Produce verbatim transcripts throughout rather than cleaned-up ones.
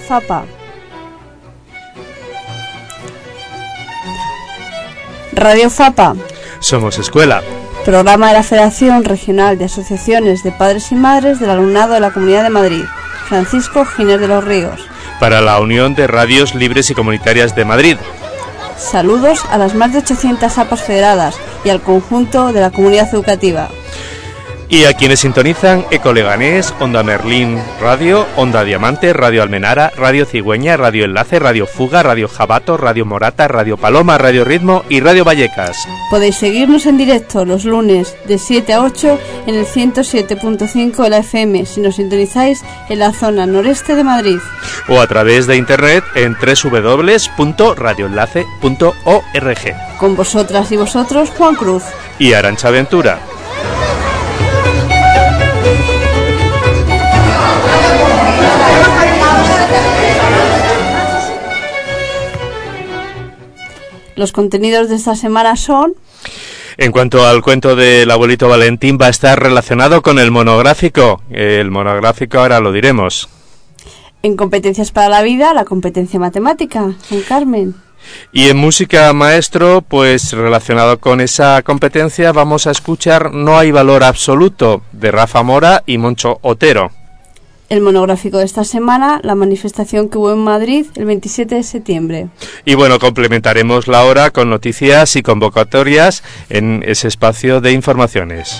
FAPA. Radio FAPA. Somos escuela. Programa de la Federación Regional de Asociaciones de Padres y Madres del Alumnado de la Comunidad de Madrid. Francisco Giner de los Ríos. Para la Unión de Radios Libres y Comunitarias de Madrid. Saludos a las más de ochocientas A P As federadas y al conjunto de la comunidad educativa. Y a quienes sintonizan Eco Leganés, Onda Merlín Radio, Onda Diamante, Radio Almenara, Radio Cigüeña, Radio Enlace, Radio Fuga, Radio Jabato, Radio Morata, Radio Paloma, Radio Ritmo y Radio Vallecas. Podéis seguirnos en directo los lunes de siete a ocho en el ciento siete punto cinco de la F M si nos sintonizáis en la zona noreste de Madrid. O a través de internet en doble u doble u doble u punto radio enlace punto org. Con vosotras y vosotros, Juan Cruz y Arantxa Ventura. Los contenidos de esta semana son... En cuanto al cuento del abuelito Valentín, va a estar relacionado con el monográfico. El monográfico ahora lo diremos. En competencias para la vida, la competencia matemática, San Carmen. Y en música, maestro, pues relacionado con esa competencia vamos a escuchar No hay valor absoluto, de Rafa Mora y Moncho Otero. El monográfico de esta semana, la manifestación que hubo en Madrid el veintisiete de septiembre. Y bueno, complementaremos la hora con noticias y convocatorias en ese espacio de informaciones.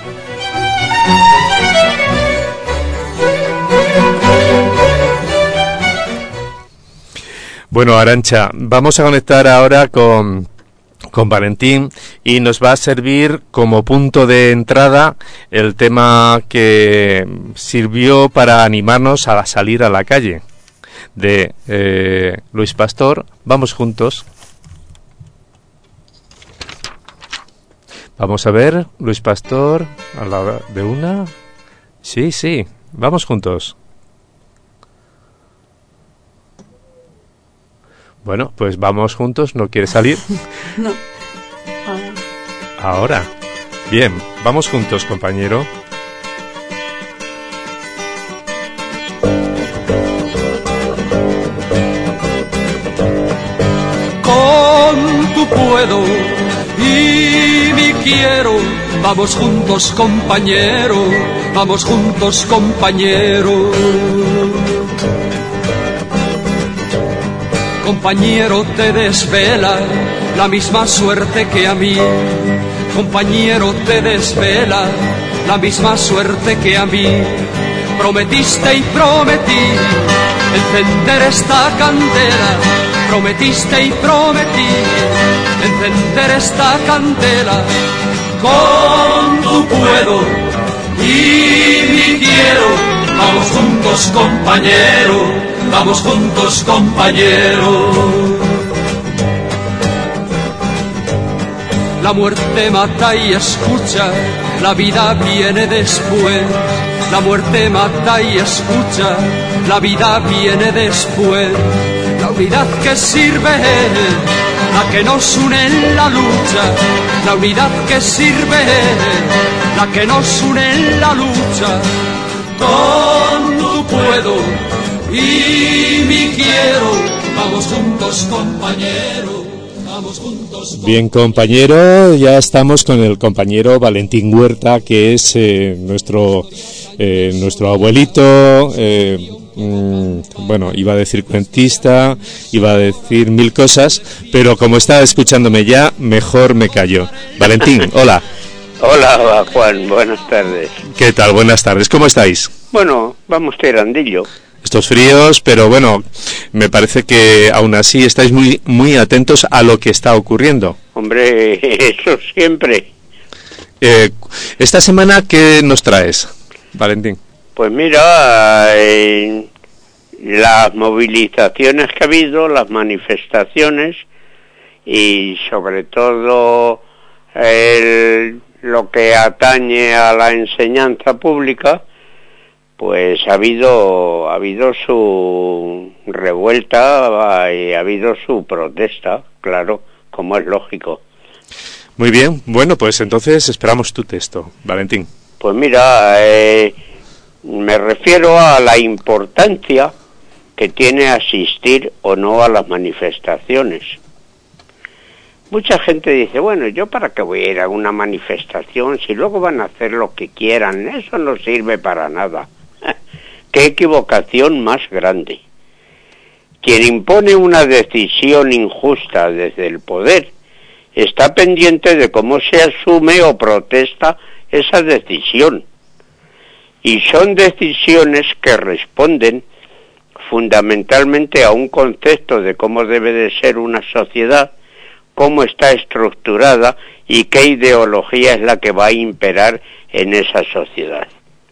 Bueno, Arantxa, vamos a conectar ahora con... con Valentín y nos va a servir como punto de entrada el tema que sirvió para animarnos a salir a la calle de eh, Luis Pastor. Vamos juntos. Vamos a ver, Luis Pastor, a la hora de una. Sí, sí, vamos juntos. Bueno, pues vamos juntos, ¿no quiere salir? No. Ahora. Bien, vamos juntos, compañero. Con tu puedo y mi quiero, vamos juntos, compañero, vamos juntos, compañero. Compañero, te desvela la misma suerte que a mí. Compañero, te desvela la misma suerte que a mí. Prometiste y prometí encender esta candela. Prometiste y prometí encender esta candela. Con tu puedo y mi quiero, vamos juntos, compañero. Vamos juntos, compañero. La muerte mata y escucha, la vida viene después. La muerte mata y escucha, la vida viene después. La unidad que sirve, la que nos une en la lucha. La unidad que sirve, la que nos une en la lucha. Con tu puedo y mi quiero, vamos juntos, compañero, vamos juntos. Bien, compañero, ya estamos con el compañero Valentín Huerta, que es eh, nuestro eh, nuestro abuelito, eh, mmm, bueno, iba a decir cuentista, iba a decir mil cosas, pero como estaba escuchándome ya, mejor me callo. Valentín, hola. Hola, Juan, buenas tardes. ¿Qué tal? Buenas tardes, ¿cómo estáis? Bueno, vamos tirandillo. Estos fríos, pero bueno, me parece que aún así estáis muy muy atentos a lo que está ocurriendo. Hombre, eso siempre. Eh, esta semana, ¿qué nos traes, Valentín? Pues mira, eh, las movilizaciones que ha habido, las manifestaciones y sobre todo el, lo que atañe a la enseñanza pública, pues ha habido ha habido su revuelta y ha habido su protesta, claro, como es lógico. Muy bien, bueno, pues entonces esperamos tu texto, Valentín. Pues mira, eh, me refiero a la importancia que tiene asistir o no a las manifestaciones. Mucha gente dice, bueno, ¿yo para qué voy a ir a una manifestación si luego van a hacer lo que quieran? Eso no sirve para nada. ¡Qué equivocación más grande! Quien impone una decisión injusta desde el poder está pendiente de cómo se asume o protesta esa decisión. Y son decisiones que responden fundamentalmente a un concepto de cómo debe de ser una sociedad, cómo está estructurada y qué ideología es la que va a imperar en esa sociedad.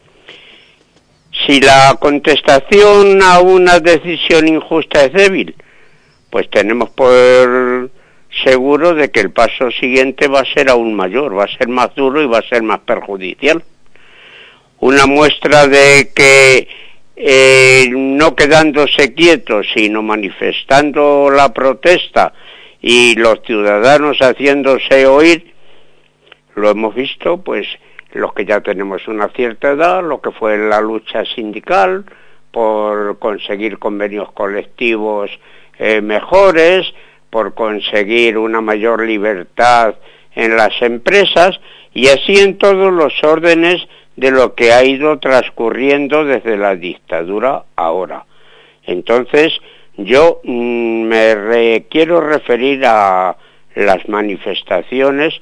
Si la contestación a una decisión injusta es débil, pues tenemos por seguro de que el paso siguiente va a ser aún mayor, va a ser más duro y va a ser más perjudicial. Una muestra de que eh, no quedándose quietos, sino manifestando la protesta y los ciudadanos haciéndose oír, lo hemos visto, pues, los que ya tenemos una cierta edad, lo que fue la lucha sindical por conseguir convenios colectivos eh, mejores, por conseguir una mayor libertad en las empresas, y así en todos los órdenes de lo que ha ido transcurriendo desde la dictadura ahora. Entonces, yo mmm, me re, quiero referir a las manifestaciones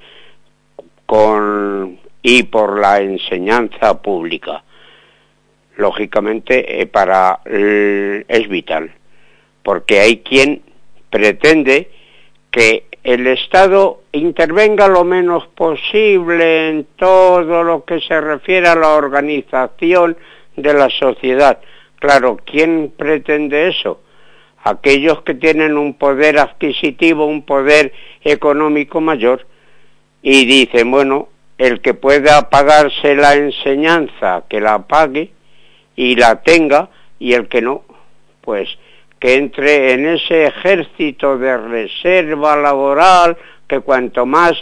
con y por la enseñanza pública. Lógicamente, eh, para eh, es vital, porque hay quien pretende que el Estado intervenga lo menos posible en todo lo que se refiere a la organización de la sociedad. Claro, ¿quién pretende eso? Aquellos que tienen un poder adquisitivo, un poder económico mayor, y dicen, bueno, el que pueda pagarse la enseñanza, que la pague y la tenga, y el que no, pues que entre en ese ejército de reserva laboral, que cuanto más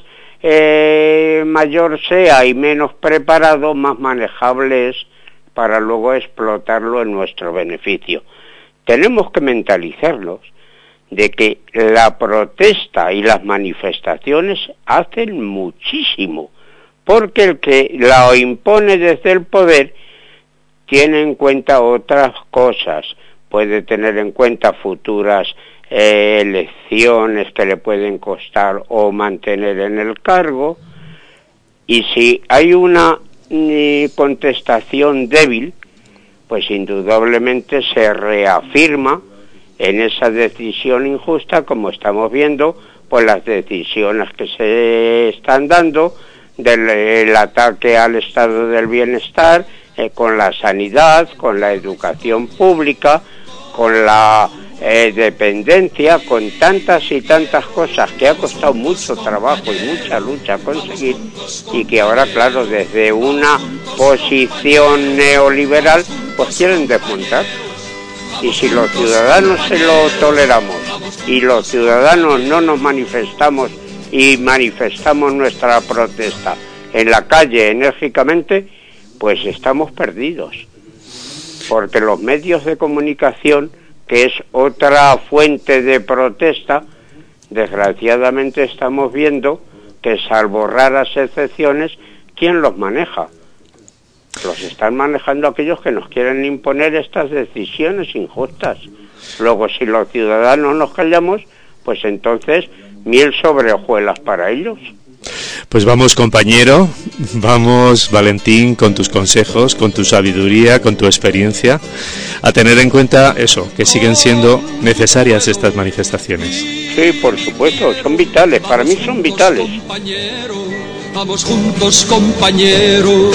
eh, mayor sea y menos preparado, más manejable es para luego explotarlo en nuestro beneficio. Tenemos que mentalizarlos de que la protesta y las manifestaciones hacen muchísimo, porque el que la impone desde el poder tiene en cuenta otras cosas, puede tener en cuenta futuras eh, elecciones que le pueden costar o mantener en el cargo, y si hay una eh, contestación débil, pues indudablemente se reafirma en esa decisión injusta, como estamos viendo, pues las decisiones que se están dando del el ataque al estado del bienestar, eh, con la sanidad, con la educación pública, con la eh, dependencia, con tantas y tantas cosas que ha costado mucho trabajo y mucha lucha conseguir, y que ahora, claro, desde una posición neoliberal, pues quieren desmontar. Y si los ciudadanos se lo toleramos y los ciudadanos no nos manifestamos y manifestamos nuestra protesta en la calle enérgicamente, pues estamos perdidos. Porque los medios de comunicación, que es otra fuente de protesta, desgraciadamente estamos viendo que, salvo raras excepciones, ¿quién los maneja? Los están manejando aquellos que nos quieren imponer estas decisiones injustas. Luego, si los ciudadanos nos callamos, pues entonces miel sobre hojuelas para ellos. Pues vamos, compañero, vamos, Valentín, con tus consejos, con tu sabiduría, con tu experiencia, a tener en cuenta eso, que siguen siendo necesarias estas manifestaciones. Sí, por supuesto, son vitales, para mí son vitales. Vamos juntos, compañeros.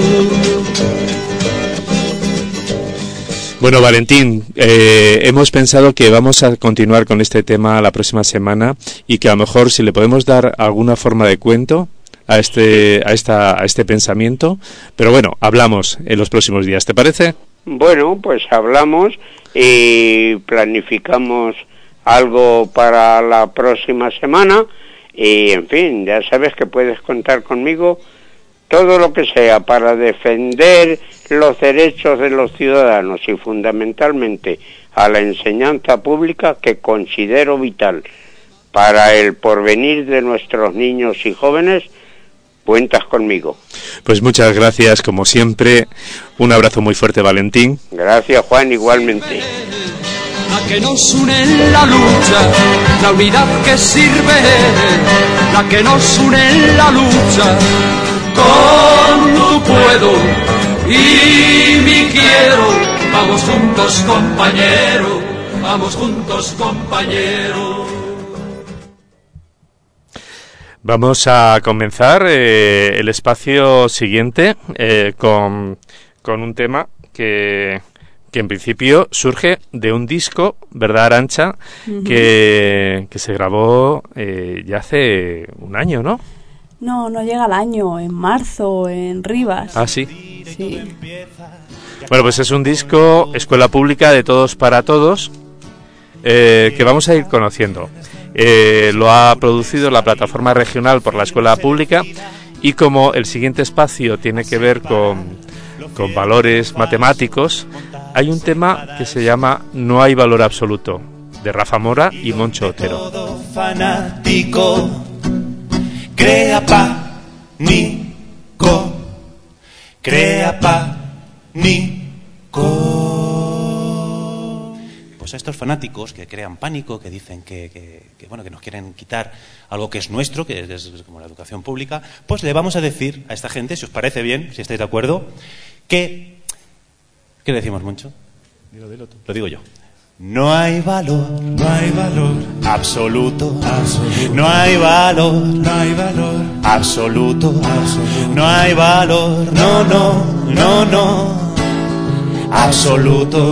Bueno, Valentín, eh, hemos pensado que vamos a continuar con este tema la próxima semana, y que a lo mejor si le podemos dar alguna forma de cuento a este a esta a este pensamiento, pero bueno, hablamos en los próximos días, ¿te parece? Bueno, pues hablamos y planificamos algo para la próxima semana, y en fin, ya sabes que puedes contar conmigo todo lo que sea para defender los derechos de los ciudadanos y fundamentalmente a la enseñanza pública, que considero vital para el porvenir de nuestros niños y jóvenes, cuentas conmigo. Pues muchas gracias, como siempre. Un abrazo muy fuerte, Valentín. Gracias, Juan, igualmente. La que nos une en la lucha, la unidad que sirve, la que nos une en la lucha, con tu puedo y mi quiero, vamos juntos compañero, vamos juntos compañero. Vamos a comenzar eh, el espacio siguiente eh, con, con un tema que, que en principio surge de un disco, ¿verdad, Arantxa? Uh-huh. que, que se grabó eh, ya hace un año, ¿no? No, no llega al año, en marzo, en Rivas. Ah, sí. Sí. Bueno, pues es un disco, Escuela Pública de Todos para Todos, eh, que vamos a ir conociendo. Eh, lo ha producido la plataforma regional por la Escuela Pública, y como el siguiente espacio tiene que ver con, con valores matemáticos, hay un tema que se llama No hay valor absoluto, de Rafa Mora y Moncho Otero. Todo fanático crea pánico, crea pánico. Pues a estos fanáticos que crean pánico, que dicen que, que, que bueno, que nos quieren quitar algo que es nuestro, que es, es como la educación pública, pues le vamos a decir a esta gente, si os parece bien, si estáis de acuerdo, que... ¿Qué le decimos, Moncho? Dilo, dilo tú. Lo digo yo. No hay valor, no hay valor absoluto, absoluto. No hay valor, no hay valor absoluto, absoluto. No hay valor, no, no, no, no, absoluto.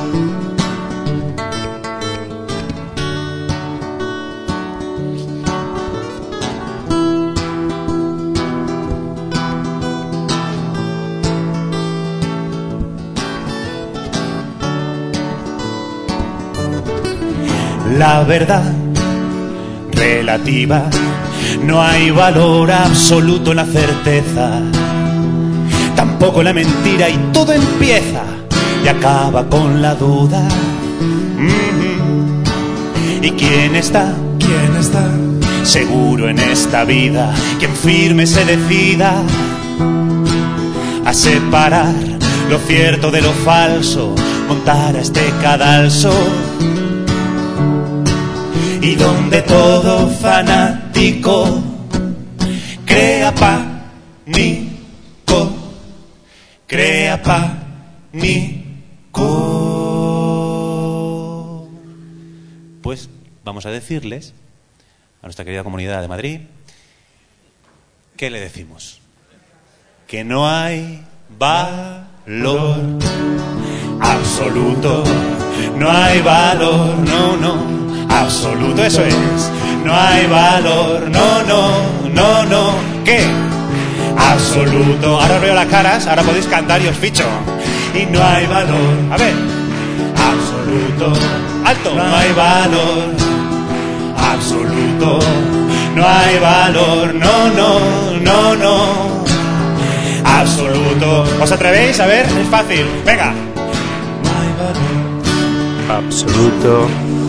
La verdad relativa, no hay valor absoluto en la certeza, tampoco en la mentira, y todo empieza y acaba con la duda. Mm-hmm. ¿Y quién está? ¿Quién está? Seguro en esta vida, quien firme se decida a separar lo cierto de lo falso, montar a este cadalso. Y donde todo fanático crea pánico, crea pánico. Pues vamos a decirles a nuestra querida comunidad de Madrid, ¿qué le decimos? Que no hay valor absoluto, no hay valor, no, no. Absoluto, eso es. No hay valor, no, no, no, no. ¿Qué? Absoluto. Ahora os veo las caras, ahora podéis cantar y os ficho. Y no hay valor. A ver. Absoluto. Alto. No hay valor. Absoluto. No hay valor, no, no, no, no. Absoluto. ¿Os atrevéis? A ver, es fácil. Venga. No hay valor absoluto.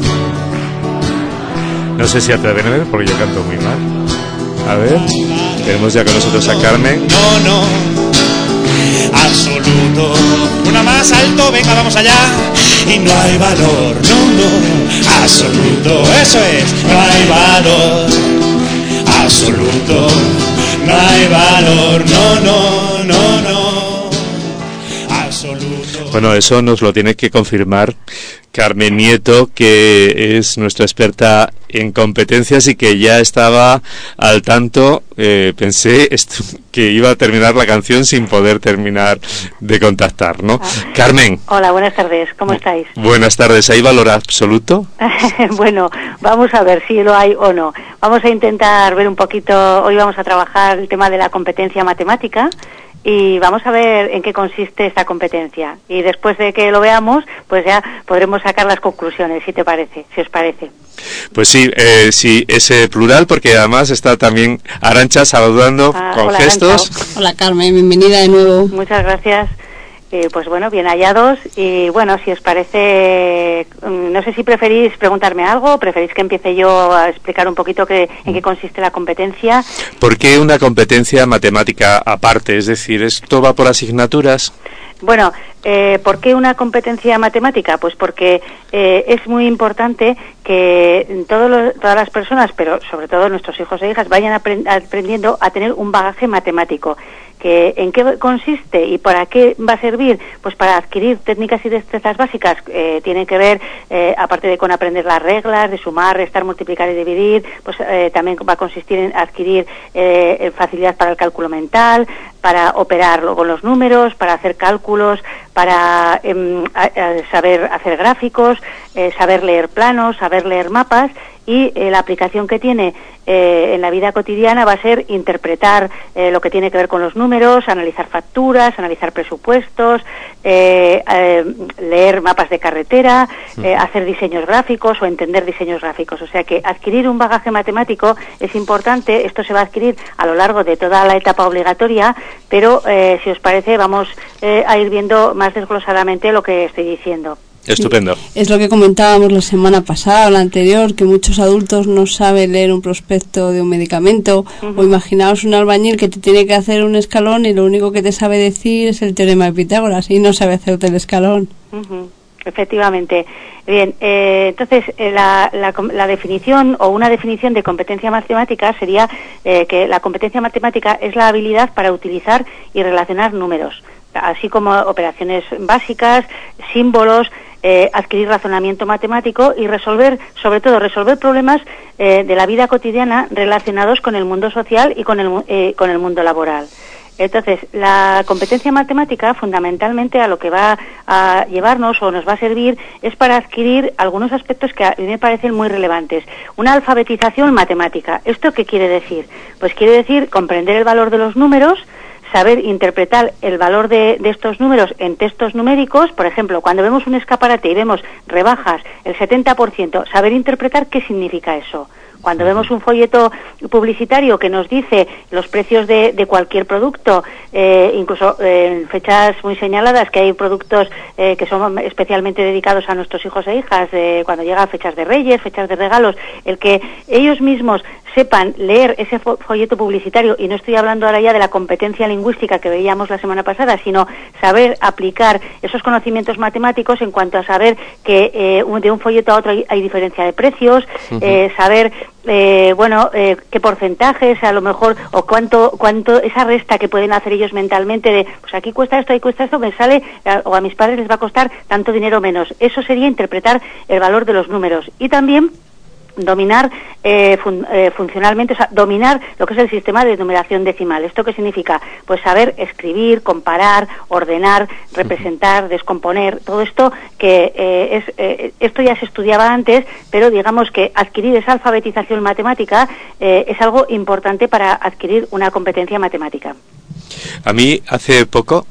No sé si atreverme porque yo canto muy mal. A ver, tenemos ya con nosotros a Carmen. No, no, absoluto. Una más, alto, venga, vamos allá. Y no hay valor, no, no, absoluto. Eso es, no hay valor absoluto. No hay valor, no, no, no, no, absoluto. Bueno, eso nos lo tiene que confirmar Carmen Nieto, que es nuestra experta en competencias y que ya estaba al tanto. Eh, pensé esto, que iba a terminar la canción sin poder terminar de contactar, ¿no? Ah. Carmen. Hola, buenas tardes, ¿cómo estáis? Buenas tardes, ¿hay valor absoluto? Bueno, vamos a ver si lo hay o no. Vamos a intentar ver un poquito, hoy vamos a trabajar el tema de la competencia matemática. Y vamos a ver en qué consiste esta competencia. Y después de que lo veamos, pues ya podremos sacar las conclusiones, si te parece, si os parece. Pues sí, eh, sí, ese plural, porque además está también Arantxa saludando ah, con hola, gestos. Arantxa. Hola Carmen, bienvenida de nuevo. Muchas gracias. Eh, pues bueno, bien hallados y bueno, si os parece, no sé si preferís preguntarme algo o preferís que empiece yo a explicar un poquito qué, en qué consiste la competencia. ¿Por qué una competencia matemática aparte? Es decir, ¿esto va por asignaturas? Bueno, eh, ¿por qué una competencia matemática? Pues porque eh, es muy importante que todo lo, todas las personas, pero sobre todo nuestros hijos e hijas, vayan aprend- aprendiendo a tener un bagaje matemático. Que, ¿En qué consiste y para qué va a servir? Pues para adquirir técnicas y destrezas básicas. Eh, tienen que ver, eh, aparte de con aprender las reglas, de sumar, restar, multiplicar y dividir, pues eh, también va a consistir en adquirir eh, facilidad para el cálculo mental, para operar con los números, para hacer cálculos, para eh, a, a saber hacer gráficos, eh, saber leer planos, saber leer mapas. Y eh, la aplicación que tiene eh, en la vida cotidiana va a ser interpretar eh, lo que tiene que ver con los números, analizar facturas, analizar presupuestos, eh, eh, leer mapas de carretera, eh, hacer diseños gráficos o entender diseños gráficos. O sea que adquirir un bagaje matemático es importante. Esto se va a adquirir a lo largo de toda la etapa obligatoria, pero eh, si os parece vamos eh, a ir viendo más desglosadamente lo que estoy diciendo. Estupendo. Es lo que comentábamos la semana pasada o la anterior, que muchos adultos no saben leer un prospecto de un medicamento. Uh-huh. O imaginaos un albañil que te tiene que hacer un escalón y lo único que te sabe decir es el teorema de Pitágoras y no sabe hacerte el escalón. Uh-huh. Efectivamente. Bien, eh, entonces eh, la, la, la definición o una definición de competencia matemática sería eh, que la competencia matemática es la habilidad para utilizar y relacionar números, así como operaciones básicas, símbolos, eh, adquirir razonamiento matemático y resolver, sobre todo, resolver problemas eh, de la vida cotidiana relacionados con el mundo social y con el, eh, con el mundo laboral. Entonces, la competencia matemática, fundamentalmente, a lo que va a llevarnos o nos va a servir es para adquirir algunos aspectos que a mí me parecen muy relevantes. Una alfabetización matemática. ¿Esto qué quiere decir? Pues quiere decir comprender el valor de los números, saber interpretar el valor de, de estos números en textos numéricos. Por ejemplo, cuando vemos un escaparate y vemos rebajas el setenta por ciento, saber interpretar qué significa eso. Cuando vemos un folleto publicitario que nos dice los precios de, de cualquier producto, eh, incluso eh, en fechas muy señaladas, que hay productos eh, que son especialmente dedicados a nuestros hijos e hijas, eh, cuando llegan fechas de Reyes, fechas de regalos, el que ellos mismos sepan leer ese folleto publicitario, y no estoy hablando ahora ya de la competencia lingüística que veíamos la semana pasada, sino saber aplicar esos conocimientos matemáticos en cuanto a saber que eh, de un folleto a otro hay, hay diferencia de precios, uh-huh. eh, saber Eh, bueno, eh, qué porcentajes a lo mejor, o cuánto, cuánto, esa resta que pueden hacer ellos mentalmente de, pues aquí cuesta esto, ahí cuesta esto, me sale, o a mis padres les va a costar tanto dinero menos. Eso sería interpretar el valor de los números. Y también dominar eh, fun, eh, funcionalmente, o sea, dominar lo que es el sistema de numeración decimal. ¿Esto qué significa? Pues saber escribir, comparar, ordenar, representar, descomponer, todo esto que eh, es eh, esto ya se estudiaba antes, pero digamos que adquirir esa alfabetización matemática eh, es algo importante para adquirir una competencia matemática. A mí hace poco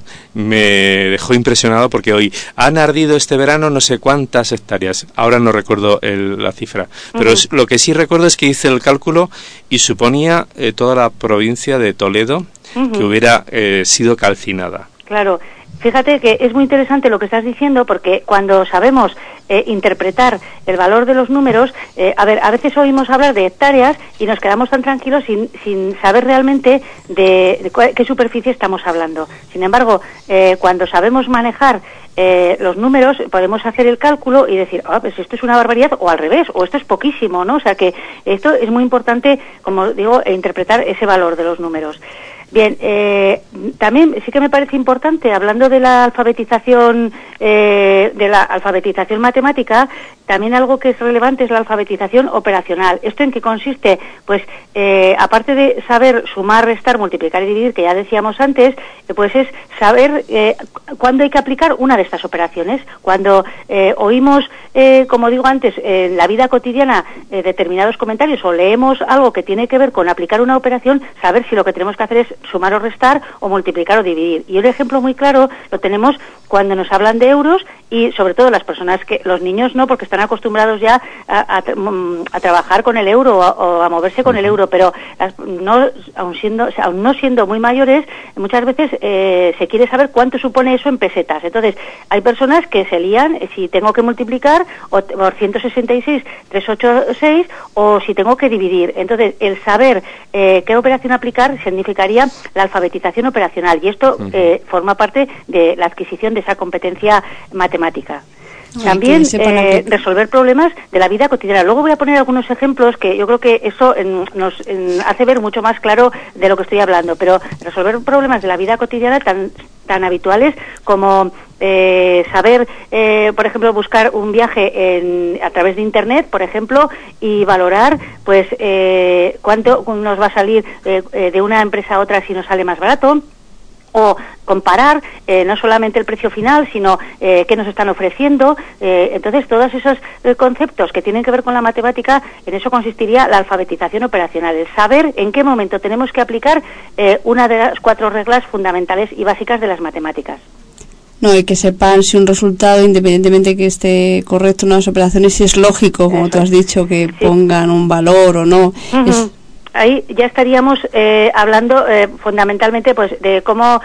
me dejó impresionado porque hoy han ardido este verano no sé cuántas hectáreas, ahora no recuerdo el, la cifra, pero uh-huh. lo que sí recuerdo es que hice el cálculo y suponía eh, toda la provincia de Toledo uh-huh. que hubiera eh, sido calcinada. Claro. Fíjate que es muy interesante lo que estás diciendo, porque cuando sabemos eh, interpretar el valor de los números, eh, a ver, a veces oímos hablar de hectáreas y nos quedamos tan tranquilos sin, sin saber realmente de, de cuál, qué superficie estamos hablando. Sin embargo, eh, cuando sabemos manejar eh, los números, podemos hacer el cálculo y decir, ah, pues esto es una barbaridad, o al revés, o esto es poquísimo, ¿no? O sea que esto es muy importante, como digo, interpretar ese valor de los números. Bien, eh, también sí que me parece importante, hablando de la alfabetización, eh, de la alfabetización matemática, también algo que es relevante es la alfabetización operacional. ¿Esto en qué consiste? Pues, eh, aparte de saber sumar, restar, multiplicar y dividir, que ya decíamos antes, eh, pues es saber eh, cuándo hay que aplicar una de estas operaciones. Cuando eh, oímos, eh, como digo antes, en eh, la vida cotidiana eh, determinados comentarios o leemos algo que tiene que ver con aplicar una operación, saber si lo que tenemos que hacer es sumar o restar o multiplicar o dividir. Y un ejemplo muy claro lo tenemos cuando nos hablan de euros y sobre todo las personas que, los niños no, porque están acostumbrados ya a, a, a trabajar con el euro o a, o a moverse con el euro, pero las, no, aun siendo, aun no siendo muy mayores, muchas veces eh, se quiere saber cuánto supone eso en pesetas. Entonces, hay personas que se lían si tengo que multiplicar o, por ciento sesenta y seis, trescientos ochenta y seis o si tengo que dividir. Entonces, el saber eh, qué operación aplicar significaría la alfabetización operacional, y esto eh, forma parte de la adquisición de esa competencia matemática. También eh, resolver problemas de la vida cotidiana. Luego voy a poner algunos ejemplos que yo creo que eso en, nos en, hace ver mucho más claro de lo que estoy hablando, pero resolver problemas de la vida cotidiana tan, tan habituales como eh, saber, eh, por ejemplo, buscar un viaje en, a través de Internet, por ejemplo, y valorar pues eh, cuánto nos va a salir eh, eh, de una empresa a otra si nos sale más barato, o comparar eh, no solamente el precio final, sino eh, qué nos están ofreciendo. Eh, entonces, todos esos eh, conceptos que tienen que ver con la matemática, en eso consistiría la alfabetización operacional, el saber en qué momento tenemos que aplicar eh, una de las cuatro reglas fundamentales y básicas de las matemáticas. No, y que sepan si un resultado, independientemente que esté correcto en las operaciones, si es lógico, como eso. Tú has dicho, que sí. Pongan un valor o no. Uh-huh. Es, Ahí ya estaríamos eh, hablando eh, fundamentalmente pues de cómo,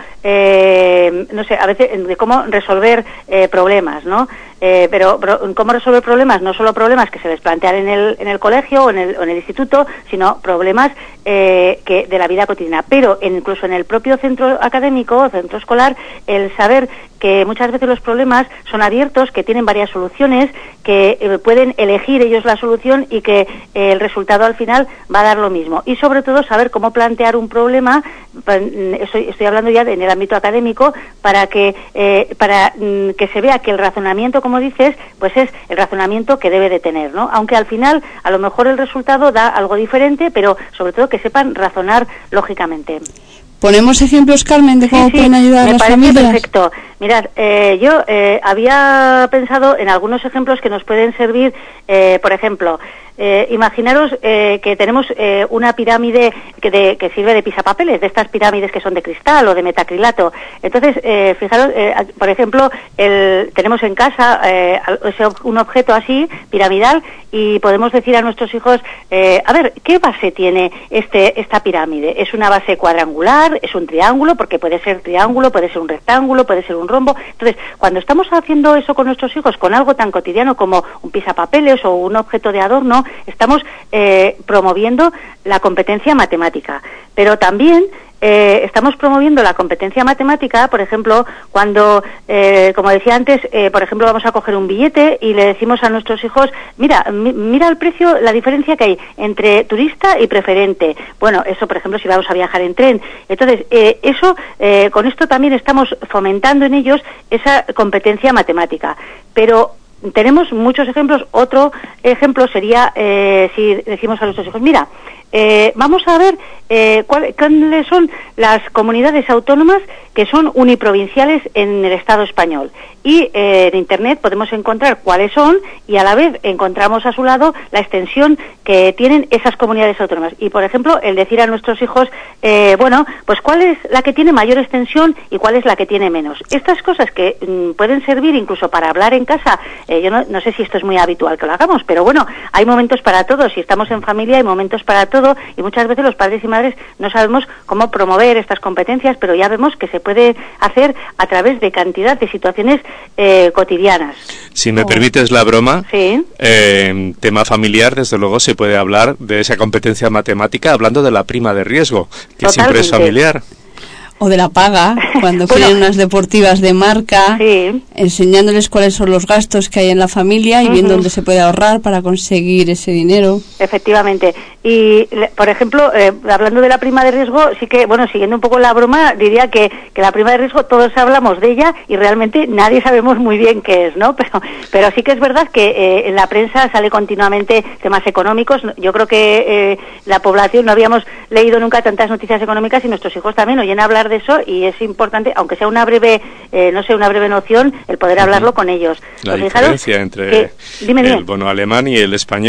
eh, no sé, a veces de cómo resolver eh, problemas, ¿no? Eh, pero, pero cómo resolver problemas, no solo problemas que se les plantean en el, en el colegio o en el, o en el instituto, sino problemas eh, que de la vida cotidiana. Pero en, incluso en el propio centro académico o centro escolar, el saber que muchas veces los problemas son abiertos, que tienen varias soluciones, que eh, pueden elegir ellos la solución y que eh, el resultado al final va a dar lo mismo. Y sobre todo saber cómo plantear un problema, estoy, estoy hablando ya de, en el ámbito académico, para que eh, para mm, que se vea que el razonamiento, como dices, pues es el razonamiento que debe de tener, ¿no? Aunque al final a lo mejor el resultado da algo diferente, pero sobre todo que sepan razonar lógicamente. ¿Ponemos ejemplos, Carmen, de cómo sí, sí, pueden ayudar a las familias? Me parece perfecto. Mirad, eh, yo eh, había pensado en algunos ejemplos que nos pueden servir, eh, por ejemplo, eh, imaginaros eh, que tenemos eh, una pirámide que, de, que sirve de pisapapeles, de estas pirámides que son de cristal o de metacrilato. Entonces, eh, fijaros, eh, por ejemplo, el, tenemos en casa eh, un objeto así, piramidal, y podemos decir a nuestros hijos, eh, a ver, ¿qué base tiene este esta pirámide? ¿Es una base cuadrangular? ¿Es un triángulo? Porque puede ser triángulo, puede ser un rectángulo, puede ser un rombo. Entonces, cuando estamos haciendo eso con nuestros hijos, con algo tan cotidiano como un pisapapeles o un objeto de adorno, estamos eh, promoviendo la competencia matemática. Pero también Eh, estamos promoviendo la competencia matemática, por ejemplo, cuando, eh, como decía antes, eh, por ejemplo, vamos a coger un billete y le decimos a nuestros hijos, mira, mi, mira el precio, la diferencia que hay entre turista y preferente. Bueno, eso, por ejemplo, si vamos a viajar en tren. Entonces, eh, eso, eh, con esto también estamos fomentando en ellos esa competencia matemática. Pero tenemos muchos ejemplos. Otro ejemplo sería eh, si decimos a nuestros hijos, mira, eh, vamos a ver eh, cuál, cuáles son las comunidades autónomas que son uniprovinciales en el Estado español. Y eh, en Internet podemos encontrar cuáles son y a la vez encontramos a su lado la extensión que tienen esas comunidades autónomas. Y, por ejemplo, el decir a nuestros hijos, eh, bueno, pues cuál es la que tiene mayor extensión y cuál es la que tiene menos. Estas cosas que mm, pueden servir incluso para hablar en casa. Eh, yo no, no sé si esto es muy habitual que lo hagamos, pero bueno, hay momentos para todo. Si estamos en familia hay momentos para todo y muchas veces los padres y madres no sabemos cómo promover estas competencias, pero ya vemos que se puede hacer a través de cantidad de situaciones eh, cotidianas. Si me oh. permites la broma, sí. eh, tema familiar, desde luego se puede hablar de esa competencia matemática hablando de la prima de riesgo, que Totalmente. Siempre es familiar. O de la paga, cuando bueno, quieren unas deportivas de marca, sí. enseñándoles cuáles son los gastos que hay en la familia y uh-huh. viendo dónde se puede ahorrar para conseguir ese dinero. Efectivamente. Y, por ejemplo, eh, hablando de la prima de riesgo, sí que, bueno, siguiendo un poco la broma, diría que, que la prima de riesgo todos hablamos de ella y realmente nadie sabemos muy bien qué es, ¿no? Pero, pero sí que es verdad que eh, en la prensa sale continuamente temas económicos. Yo creo que eh, la población no habíamos leído nunca tantas noticias económicas y nuestros hijos también oyen hablar de eso y es importante, aunque sea una breve, eh, no sé, una breve noción, el poder hablarlo con ellos. La pues diferencia entre que, dime, el dime. bono alemán y el español.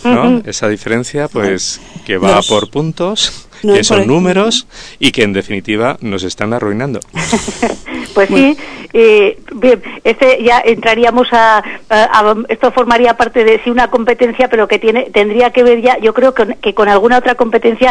¿no? Uh-huh. Esa diferencia, pues, que va Los... por puntos, no, que son por... números y que en definitiva nos están arruinando. Pues bueno. Sí, eh, bien, este ya entraríamos a, a, a, esto formaría parte de sí una competencia, pero que tiene tendría que ver ya, yo creo que, que con alguna otra competencia,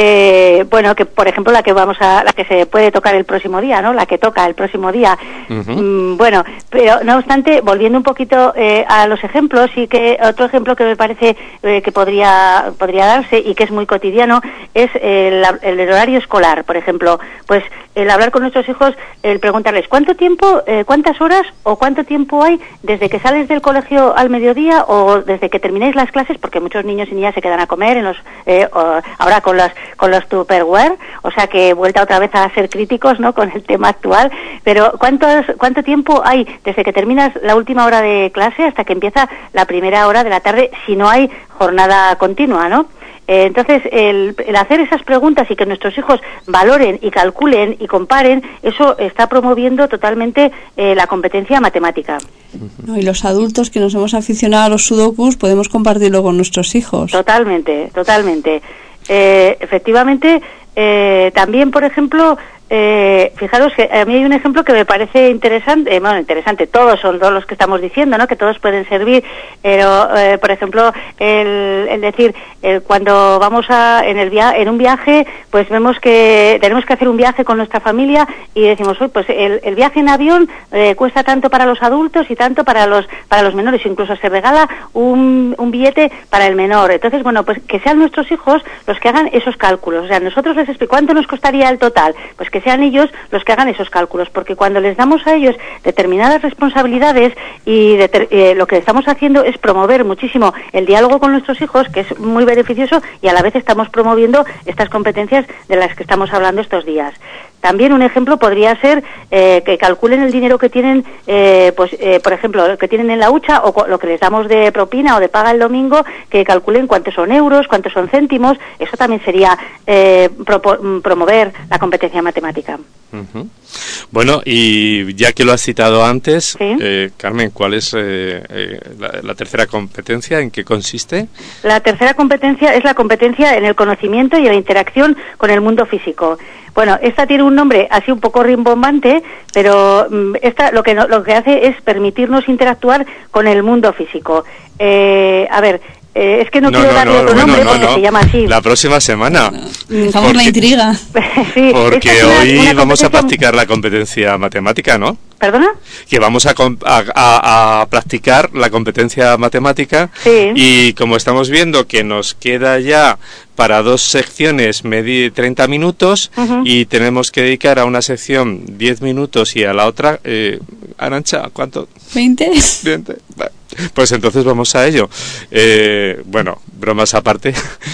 eh, bueno, que por ejemplo la que vamos a, la que se puede tocar el próximo día, ¿no? La que toca el próximo día. Uh-huh. Mm, bueno, pero no obstante, volviendo un poquito eh, a los ejemplos, sí que otro ejemplo que me parece eh, que podría podría darse y que es muy cotidiano es el, el horario escolar, por ejemplo, pues el hablar con nuestros hijos, el preguntarles cuánto tiempo, eh, cuántas horas o cuánto tiempo hay desde que sales del colegio al mediodía o desde que terminéis las clases, porque muchos niños y niñas se quedan a comer en los eh, o, ahora con los con los Tupperware, o sea que vuelta otra vez a ser críticos, ¿no? Con el tema actual, pero cuántos cuánto tiempo hay desde que terminas la última hora de clase hasta que empieza la primera hora de la tarde, si no hay jornada continua, ¿no? Eh, entonces, el, el hacer esas preguntas y que nuestros hijos valoren y calculen y comparen, eso está promoviendo totalmente eh, la competencia matemática. No, y los adultos que nos hemos aficionado a los sudokus podemos compartirlo con nuestros hijos. Totalmente, totalmente. Eh, efectivamente, eh, también, por ejemplo, Eh, fijaros que a mí hay un ejemplo que me parece interesante, eh, bueno, interesante, todos son todos los que estamos diciendo, ¿no? Que todos pueden servir, pero, eh, por ejemplo, el, el decir, eh, cuando vamos a, en el via- en un viaje, pues vemos que tenemos que hacer un viaje con nuestra familia y decimos, uy, pues el, el viaje en avión eh, cuesta tanto para los adultos y tanto para los, para los menores, incluso se regala un, un billete para el menor. Entonces, bueno, pues que sean nuestros hijos los que hagan esos cálculos, o sea, nosotros les explicamos cuánto nos costaría el total, pues que sean ellos los que hagan esos cálculos, porque cuando les damos a ellos determinadas responsabilidades y deter, eh, lo que estamos haciendo es promover muchísimo el diálogo con nuestros hijos, que es muy beneficioso, y a la vez estamos promoviendo estas competencias de las que estamos hablando estos días. También un ejemplo podría ser eh, que calculen el dinero que tienen, eh, pues eh, por ejemplo, lo que tienen en la hucha o lo que les damos de propina o de paga el domingo, que calculen cuántos son euros, cuántos son céntimos. Eso también sería eh, propo- promover la competencia matemática. Uh-huh. Bueno, y ya que lo has citado antes, ¿sí? eh, Carmen, ¿cuál es eh, eh, la, la tercera competencia? ¿En qué consiste? La tercera competencia es la competencia en el conocimiento y en la interacción con el mundo físico. Bueno, esta tiene un nombre así un poco rimbombante, pero mm, esta lo que no, lo que hace es permitirnos interactuar con el mundo físico. Eh, a ver, eh, es que no, no quiero no, darle no, otro bueno, nombre no, porque no. se llama así. La próxima semana. No, dejamos porque, la intriga. Sí, porque una, hoy una vamos a practicar la competencia matemática, ¿no? ¿Perdona? Que vamos a, a, a, a practicar la competencia matemática, sí. Y como estamos viendo que nos queda ya para dos secciones medi- treinta minutos, uh-huh. Y tenemos que dedicar a una sección diez minutos y a la otra, eh, Arantxa, ¿cuánto? veinte. veinte. Pues entonces vamos a ello. Eh, bueno, bromas aparte,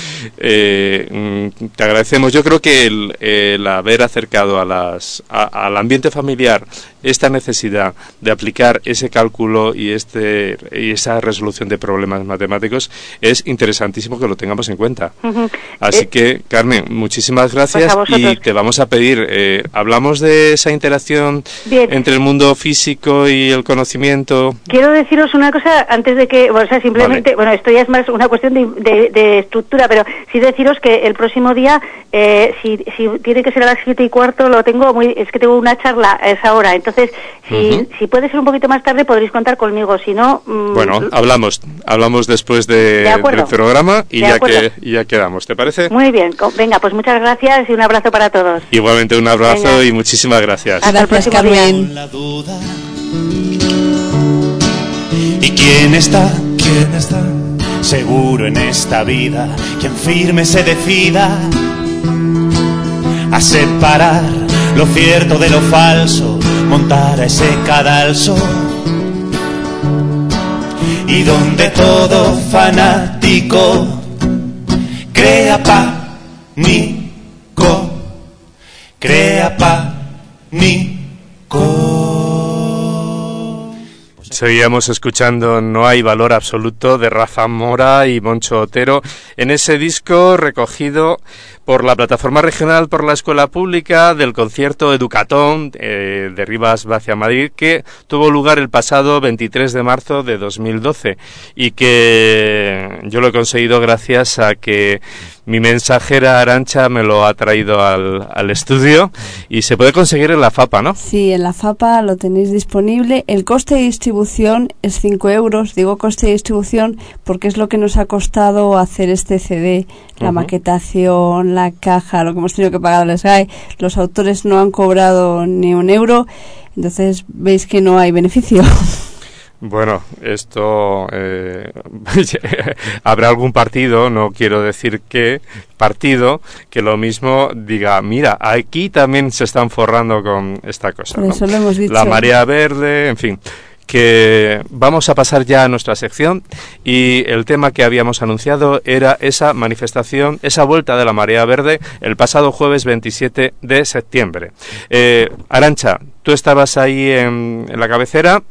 eh, te agradecemos. Yo creo que el, el haber acercado a las, a, al ambiente familiar esta necesidad de aplicar ese cálculo y este y esa resolución de problemas matemáticos es interesantísimo que lo tengamos en cuenta. Uh-huh. Así eh, que, Carmen, muchísimas gracias, pues y te vamos a pedir, eh, hablamos de esa interacción Bien. entre el mundo físico y el conocimiento. Quiero deciros una cosa antes de que, o sea, simplemente, vale. bueno, esto ya es más una cuestión de, de, de estructura, pero sí deciros que el próximo día, eh, si, si tiene que ser a las siete y cuarto, lo tengo muy, es que tengo una charla a esa hora, entonces, si, uh-huh. si puede ser un poquito más tarde, podréis contar conmigo, si no... Mmm, bueno, hablamos, hablamos después de, de del programa y ya, que, y ya quedamos, ¿te parece? Muy bien, venga, pues muchas gracias y un abrazo para todos. Igualmente un abrazo venga. Y muchísimas gracias. Hasta el próximo Carmen. día. ¿Y quién está? ¿Quién está? Seguro en esta vida, quien firme se decida a separar lo cierto de lo falso, montar a ese cadalso y donde todo fanático crea pánico, crea pánico. Seguíamos escuchando No hay valor absoluto de Rafa Mora y Moncho Otero en ese disco recogido por la Plataforma Regional por la Escuela Pública del concierto Educatón eh, de Rivas Vacia Madrid, que tuvo lugar el pasado veintitrés de marzo de dos mil doce y que yo lo he conseguido gracias a que mi mensajera Arantxa me lo ha traído al, al estudio y se puede conseguir en la FAPA, ¿no? Sí, en la FAPA lo tenéis disponible. El coste de distribución es cinco euros. Digo coste de distribución porque es lo que nos ha costado hacer este C D. La uh-huh. maquetación, la caja, lo que hemos tenido que pagar al S G A E. Los autores no han cobrado ni un euro. Entonces veis que no hay beneficio. Bueno, esto eh, habrá algún partido, no quiero decir qué partido, que lo mismo diga, mira, aquí también se están forrando con esta cosa. Por eso ¿no? lo hemos dicho. La marea verde, en fin, que vamos a pasar ya a nuestra sección y el tema que habíamos anunciado era esa manifestación, esa vuelta de la marea verde el pasado jueves veintisiete de septiembre. Eh, Arantxa, tú estabas ahí en, en la cabecera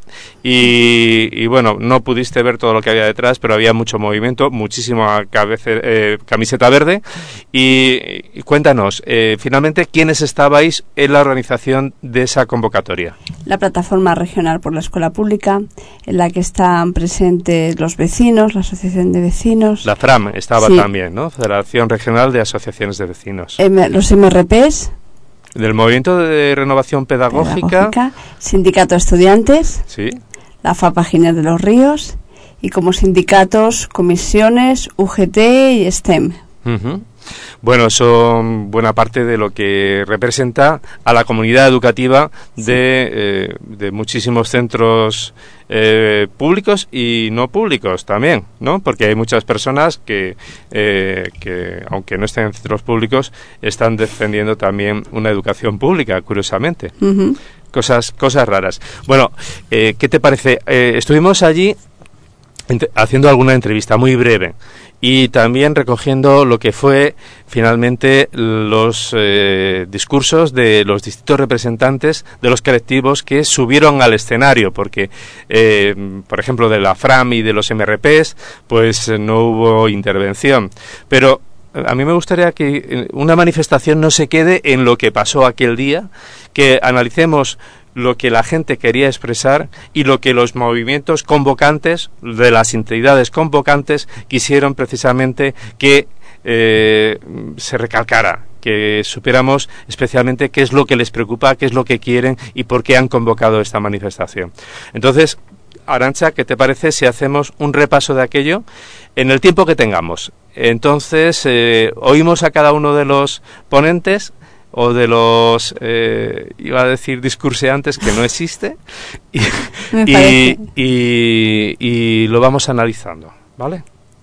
y, y bueno, no pudiste ver todo lo que había detrás, pero había mucho movimiento, muchísima cabece, eh, camiseta verde y, y cuéntanos, eh, finalmente, ¿quiénes estabais en la organización de esa convocatoria? La Plataforma Regional por la Escuela Pública, en la que están presentes los vecinos, la Asociación de Vecinos. La FRAM estaba sí. también, ¿no? Federación Regional de Asociaciones de Vecinos. M- los M R Ps. Del Movimiento de Renovación Pedagógica. Pedagógica, Sindicato de Estudiantes, sí. la FAPA Giner de los Ríos y como sindicatos, comisiones, U G T y STEM. Uh-huh. Bueno, son buena parte de lo que representa a la comunidad educativa de, sí. eh, de muchísimos centros eh, públicos y no públicos también, ¿no? Porque hay muchas personas que, eh, que, aunque no estén en centros públicos, están defendiendo también una educación pública, curiosamente. Uh-huh. Cosas, cosas raras. Bueno, eh, ¿qué te parece? Eh, estuvimos allí ent- haciendo alguna entrevista muy breve y también recogiendo lo que fue finalmente los eh, discursos de los distintos representantes de los colectivos que subieron al escenario, porque eh, por ejemplo de la FRAM y de los M R Ps pues eh, no hubo intervención, pero a mí me gustaría que una manifestación no se quede en lo que pasó aquel día, que analicemos lo que la gente quería expresar y lo que los movimientos convocantes, de las entidades convocantes, quisieron precisamente que eh, se recalcara, que supiéramos especialmente qué es lo que les preocupa, qué es lo que quieren y por qué han convocado esta manifestación. Entonces, Arantxa, ¿qué te parece si hacemos un repaso de aquello en el tiempo que tengamos? Entonces, eh, oímos a cada uno de los ponentes o de los, eh, iba a decir discurseantes, que no existe, y, y, y, y lo vamos analizando, ¿vale?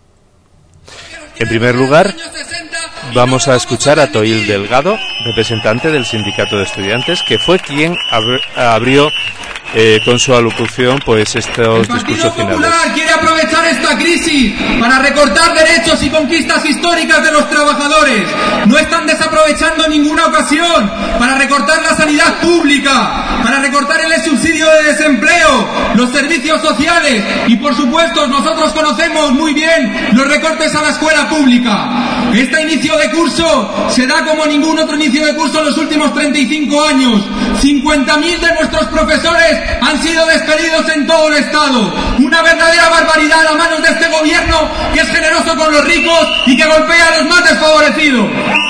En primer lugar, vamos a escuchar a Toil Delgado, representante del Sindicato de Estudiantes, que fue quien abri- abrió eh, con su alocución pues estos discursos finales. El Partido Popular quiere aprovechar esta crisis para recortar derechos y conquistas históricas de los trabajadores. No están desaprovechando ninguna ocasión para recortar la sanidad pública, para recortar el subsidio de desempleo, los servicios sociales y, por supuesto, nosotros conocemos muy bien los recortes a la escuela pública. Este inicio de curso se da como ningún otro inicio de curso en los últimos treinta y cinco años. cincuenta mil de nuestros profesores han sido despedidos en todo el Estado. Una verdadera barbaridad a manos de este gobierno que es generoso con los ricos y que golpea a los más desfavorecidos.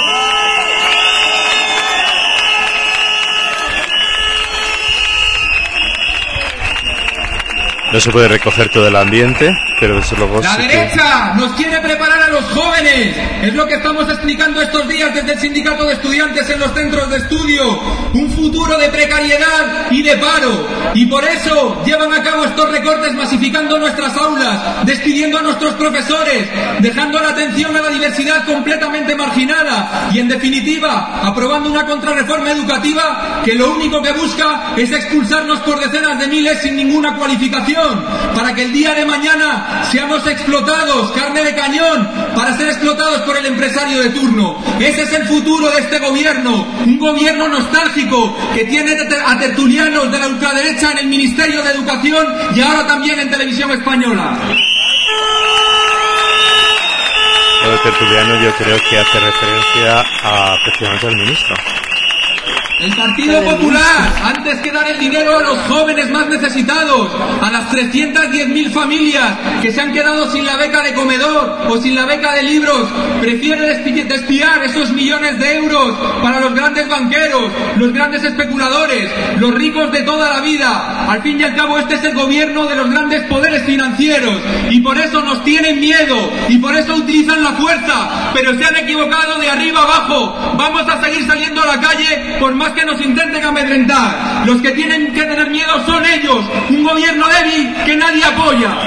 No se puede recoger todo el ambiente, pero desde luego La sí derecha que... nos quiere preparar a los jóvenes. Es lo que estamos explicando estos días desde el Sindicato de Estudiantes en los centros de estudio. Un futuro de precariedad y de paro. Y por eso llevan a cabo estos recortes masificando nuestras aulas, despidiendo a nuestros profesores, dejando la atención a la diversidad completamente marginada y, en definitiva, aprobando una contrarreforma educativa que lo único que busca es expulsarnos por decenas de miles sin ninguna cualificación, para que el día de mañana seamos explotados, carne de cañón, para ser explotados por el empresario de turno. Ese es el futuro de este gobierno, un gobierno nostálgico que tiene a tertulianos de la ultraderecha en el Ministerio de Educación y ahora también en Televisión Española. esto de tertuliano yo creo que hace referencia a precisamente al ministro. El Partido Popular, antes que dar el dinero a los jóvenes más necesitados, a las trescientas diez mil familias que se han quedado sin la beca de comedor o sin la beca de libros, prefiere despiar esos millones de euros para los grandes banqueros, los grandes especuladores, los ricos de toda la vida. Al fin y al cabo, este es el gobierno de los grandes poderes financieros y por eso nos tienen miedo y por eso utilizan la fuerza, pero se han equivocado de arriba abajo. Vamos a seguir saliendo a la calle por más que nos intenten amedrentar. Los que tienen que tener miedo son ellos, un gobierno débil que nadie apoya.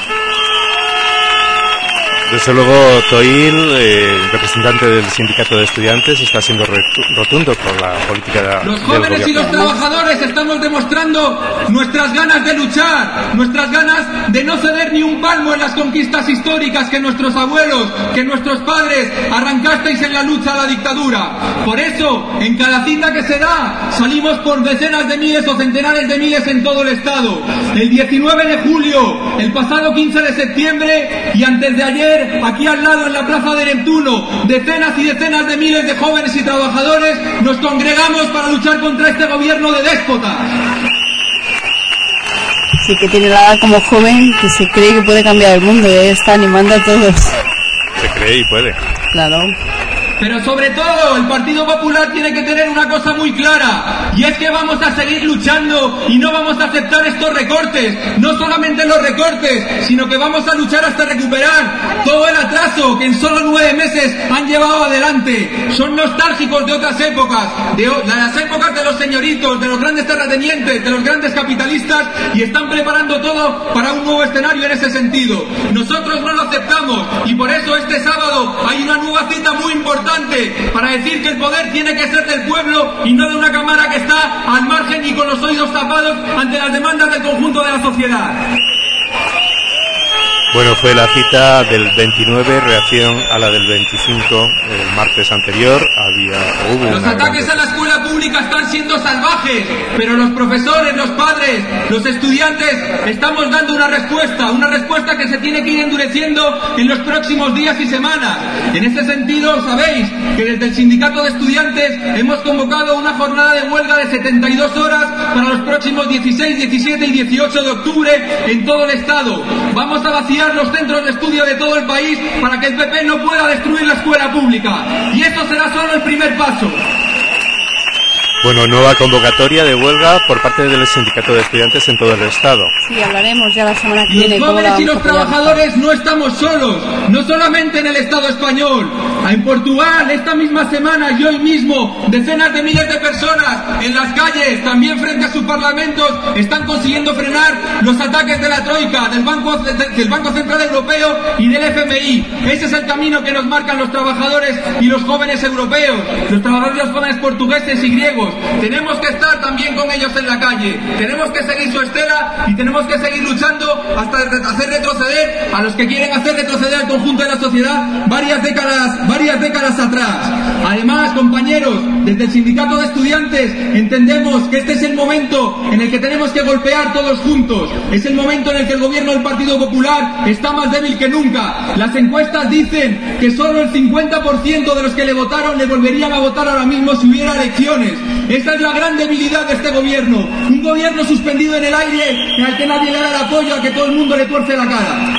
Desde luego, Toil, eh, representante del sindicato de estudiantes, está siendo rotundo con la política de, los del jóvenes gobierno. Y los trabajadores estamos demostrando nuestras ganas de luchar, nuestras ganas de no ceder ni un palmo en las conquistas históricas que nuestros abuelos, que nuestros padres arrancasteis en la lucha a la dictadura. Por eso, en cada cita que se da, salimos por decenas de miles o centenares de miles en todo el estado. El diecinueve de julio, el pasado quince de septiembre y antes de ayer, aquí al lado en la plaza de Neptuno, decenas y decenas de miles de jóvenes y trabajadores nos congregamos para luchar contra este gobierno de déspota. Sí que tiene la edad como joven que se cree que puede cambiar el mundo y ahí está animando a todos. Se cree y puede. Claro. Pero sobre todo, el Partido Popular tiene que tener una cosa muy clara, y es que vamos a seguir luchando y no vamos a aceptar estos recortes, no solamente los recortes, sino que vamos a luchar hasta recuperar todo el atraso que en solo nueve meses han llevado adelante. Son nostálgicos de otras épocas, de, o- de las épocas de los señoritos, de los grandes terratenientes, de los grandes capitalistas, y están preparando todo para un nuevo escenario en ese sentido. Nosotros no lo aceptamos, y por eso este sábado hay una nueva cita muy importante para decir que el poder tiene que ser del pueblo y no de una cámara que está al margen y con los oídos tapados ante las demandas del conjunto de la sociedad. Bueno, fue la cita del veintinueve, reacción a la del veinticinco, el martes anterior. Había, hubo Los una ataques gran... a la escuela pública están siendo salvajes, pero los profesores, los padres, los estudiantes estamos dando una respuesta, una respuesta que se tiene que ir endureciendo en los próximos días y semanas. En ese sentido, sabéis que desde el sindicato de estudiantes hemos convocado una jornada de huelga de setenta y dos horas para los próximos dieciséis, diecisiete y dieciocho de octubre en todo el estado. Vamos a vaciar los centros de estudio de todo el país para que el P P no pueda destruir la escuela pública. Y esto será solo el primer paso. Bueno, nueva convocatoria de huelga por parte del sindicato de estudiantes en todo el estado. Sí, hablaremos ya la semana que viene. Los cómo la jóvenes y vamos los a apoyar. trabajadores no estamos solos, no solamente en el Estado español. En Portugal, esta misma semana y hoy mismo, decenas de miles de personas en las calles, también frente a sus parlamentos, están consiguiendo frenar los ataques de la Troika, del Banco, del Banco Central Europeo y del F M I. Ese es el camino que nos marcan los trabajadores y los jóvenes europeos, los trabajadores y los jóvenes portugueses y griegos. Tenemos que estar también con ellos en la calle, tenemos que seguir su estela y tenemos que seguir luchando hasta hacer retroceder a los que quieren hacer retroceder al conjunto de la sociedad varias décadas, varias décadas atrás. Además, compañeros, desde el sindicato de estudiantes entendemos que este es el momento en el que tenemos que golpear todos juntos. Es el momento en el que el gobierno del Partido Popular está más débil que nunca. Las encuestas dicen que solo el cincuenta por ciento de los que le votaron le volverían a votar ahora mismo si hubiera elecciones. Esa es la gran debilidad de este gobierno. Un gobierno suspendido en el aire en el que nadie le da el apoyo, a que todo el mundo le tuerce la cara.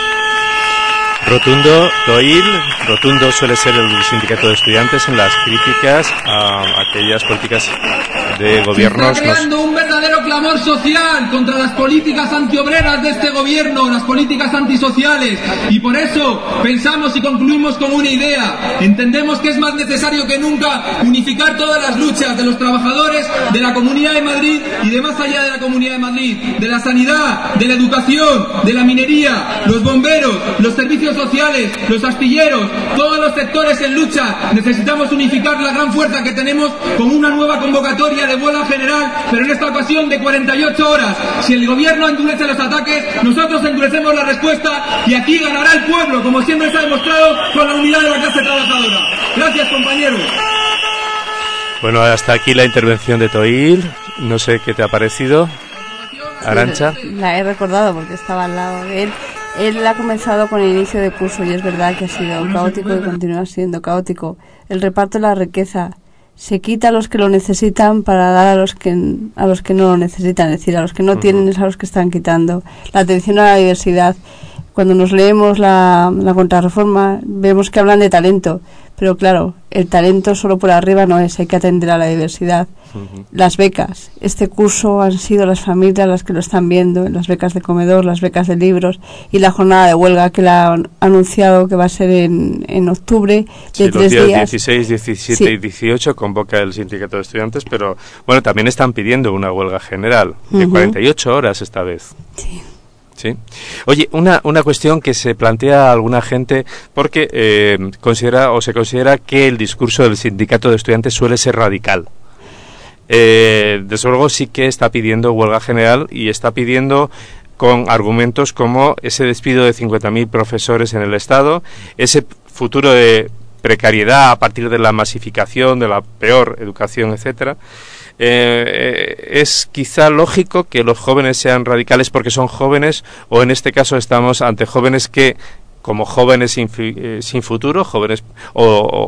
Rotundo, Toil, rotundo suele ser el sindicato de estudiantes en las críticas a aquellas políticas de gobiernos. Se está creando un verdadero clamor social contra las políticas antiobreras de este gobierno, las políticas antisociales, y por eso pensamos y concluimos con una idea. Entendemos que es más necesario que nunca unificar todas las luchas de los trabajadores de la Comunidad de Madrid y de más allá de la Comunidad de Madrid, de la sanidad, de la educación, de la minería, los bomberos, los servicios sociales, los astilleros, todos los sectores en lucha. Necesitamos unificar la gran fuerza que tenemos con una nueva convocatoria de huelga general, pero en esta ocasión de cuarenta y ocho horas. Si el gobierno endurece los ataques, nosotros endurecemos la respuesta y aquí ganará el pueblo, como siempre se ha demostrado con la unidad de la clase trabajadora. Gracias, compañeros. Bueno, hasta aquí la intervención de Toil. No sé qué te ha parecido, Arantxa. La he recordado porque estaba al lado de él. Él ha comenzado con el inicio de curso y es verdad que ha sido caótico y continúa siendo caótico. El reparto de la riqueza se quita a los que lo necesitan para dar a los que a los que no lo necesitan, es decir, a los que no uh-huh. tienen es a los que están quitando. La atención a la diversidad. Cuando nos leemos la, la contrarreforma vemos que hablan de talento, pero claro, el talento solo por arriba no es, hay que atender a la diversidad. Uh-huh. Las becas, este curso han sido las familias las que lo están viendo, las becas de comedor, las becas de libros y la jornada de huelga que la han anunciado que va a ser en, en octubre de sí, tres los días, días. dieciséis, diecisiete sí. y dieciocho convoca el sindicato de estudiantes, pero bueno, también están pidiendo una huelga general de uh-huh. cuarenta y ocho horas esta vez. Sí. Sí. Oye, una, una cuestión que se plantea a alguna gente porque eh, considera o se considera que el discurso del sindicato de estudiantes suele ser radical. Eh, desde luego sí que está pidiendo huelga general y está pidiendo con argumentos como ese despido de cincuenta mil profesores en el Estado, ese futuro de precariedad a partir de la masificación, de la peor educación, etcétera. Eh, es quizá lógico que los jóvenes sean radicales porque son jóvenes, o en este caso estamos ante jóvenes que, como jóvenes sin, eh, sin futuro, jóvenes o,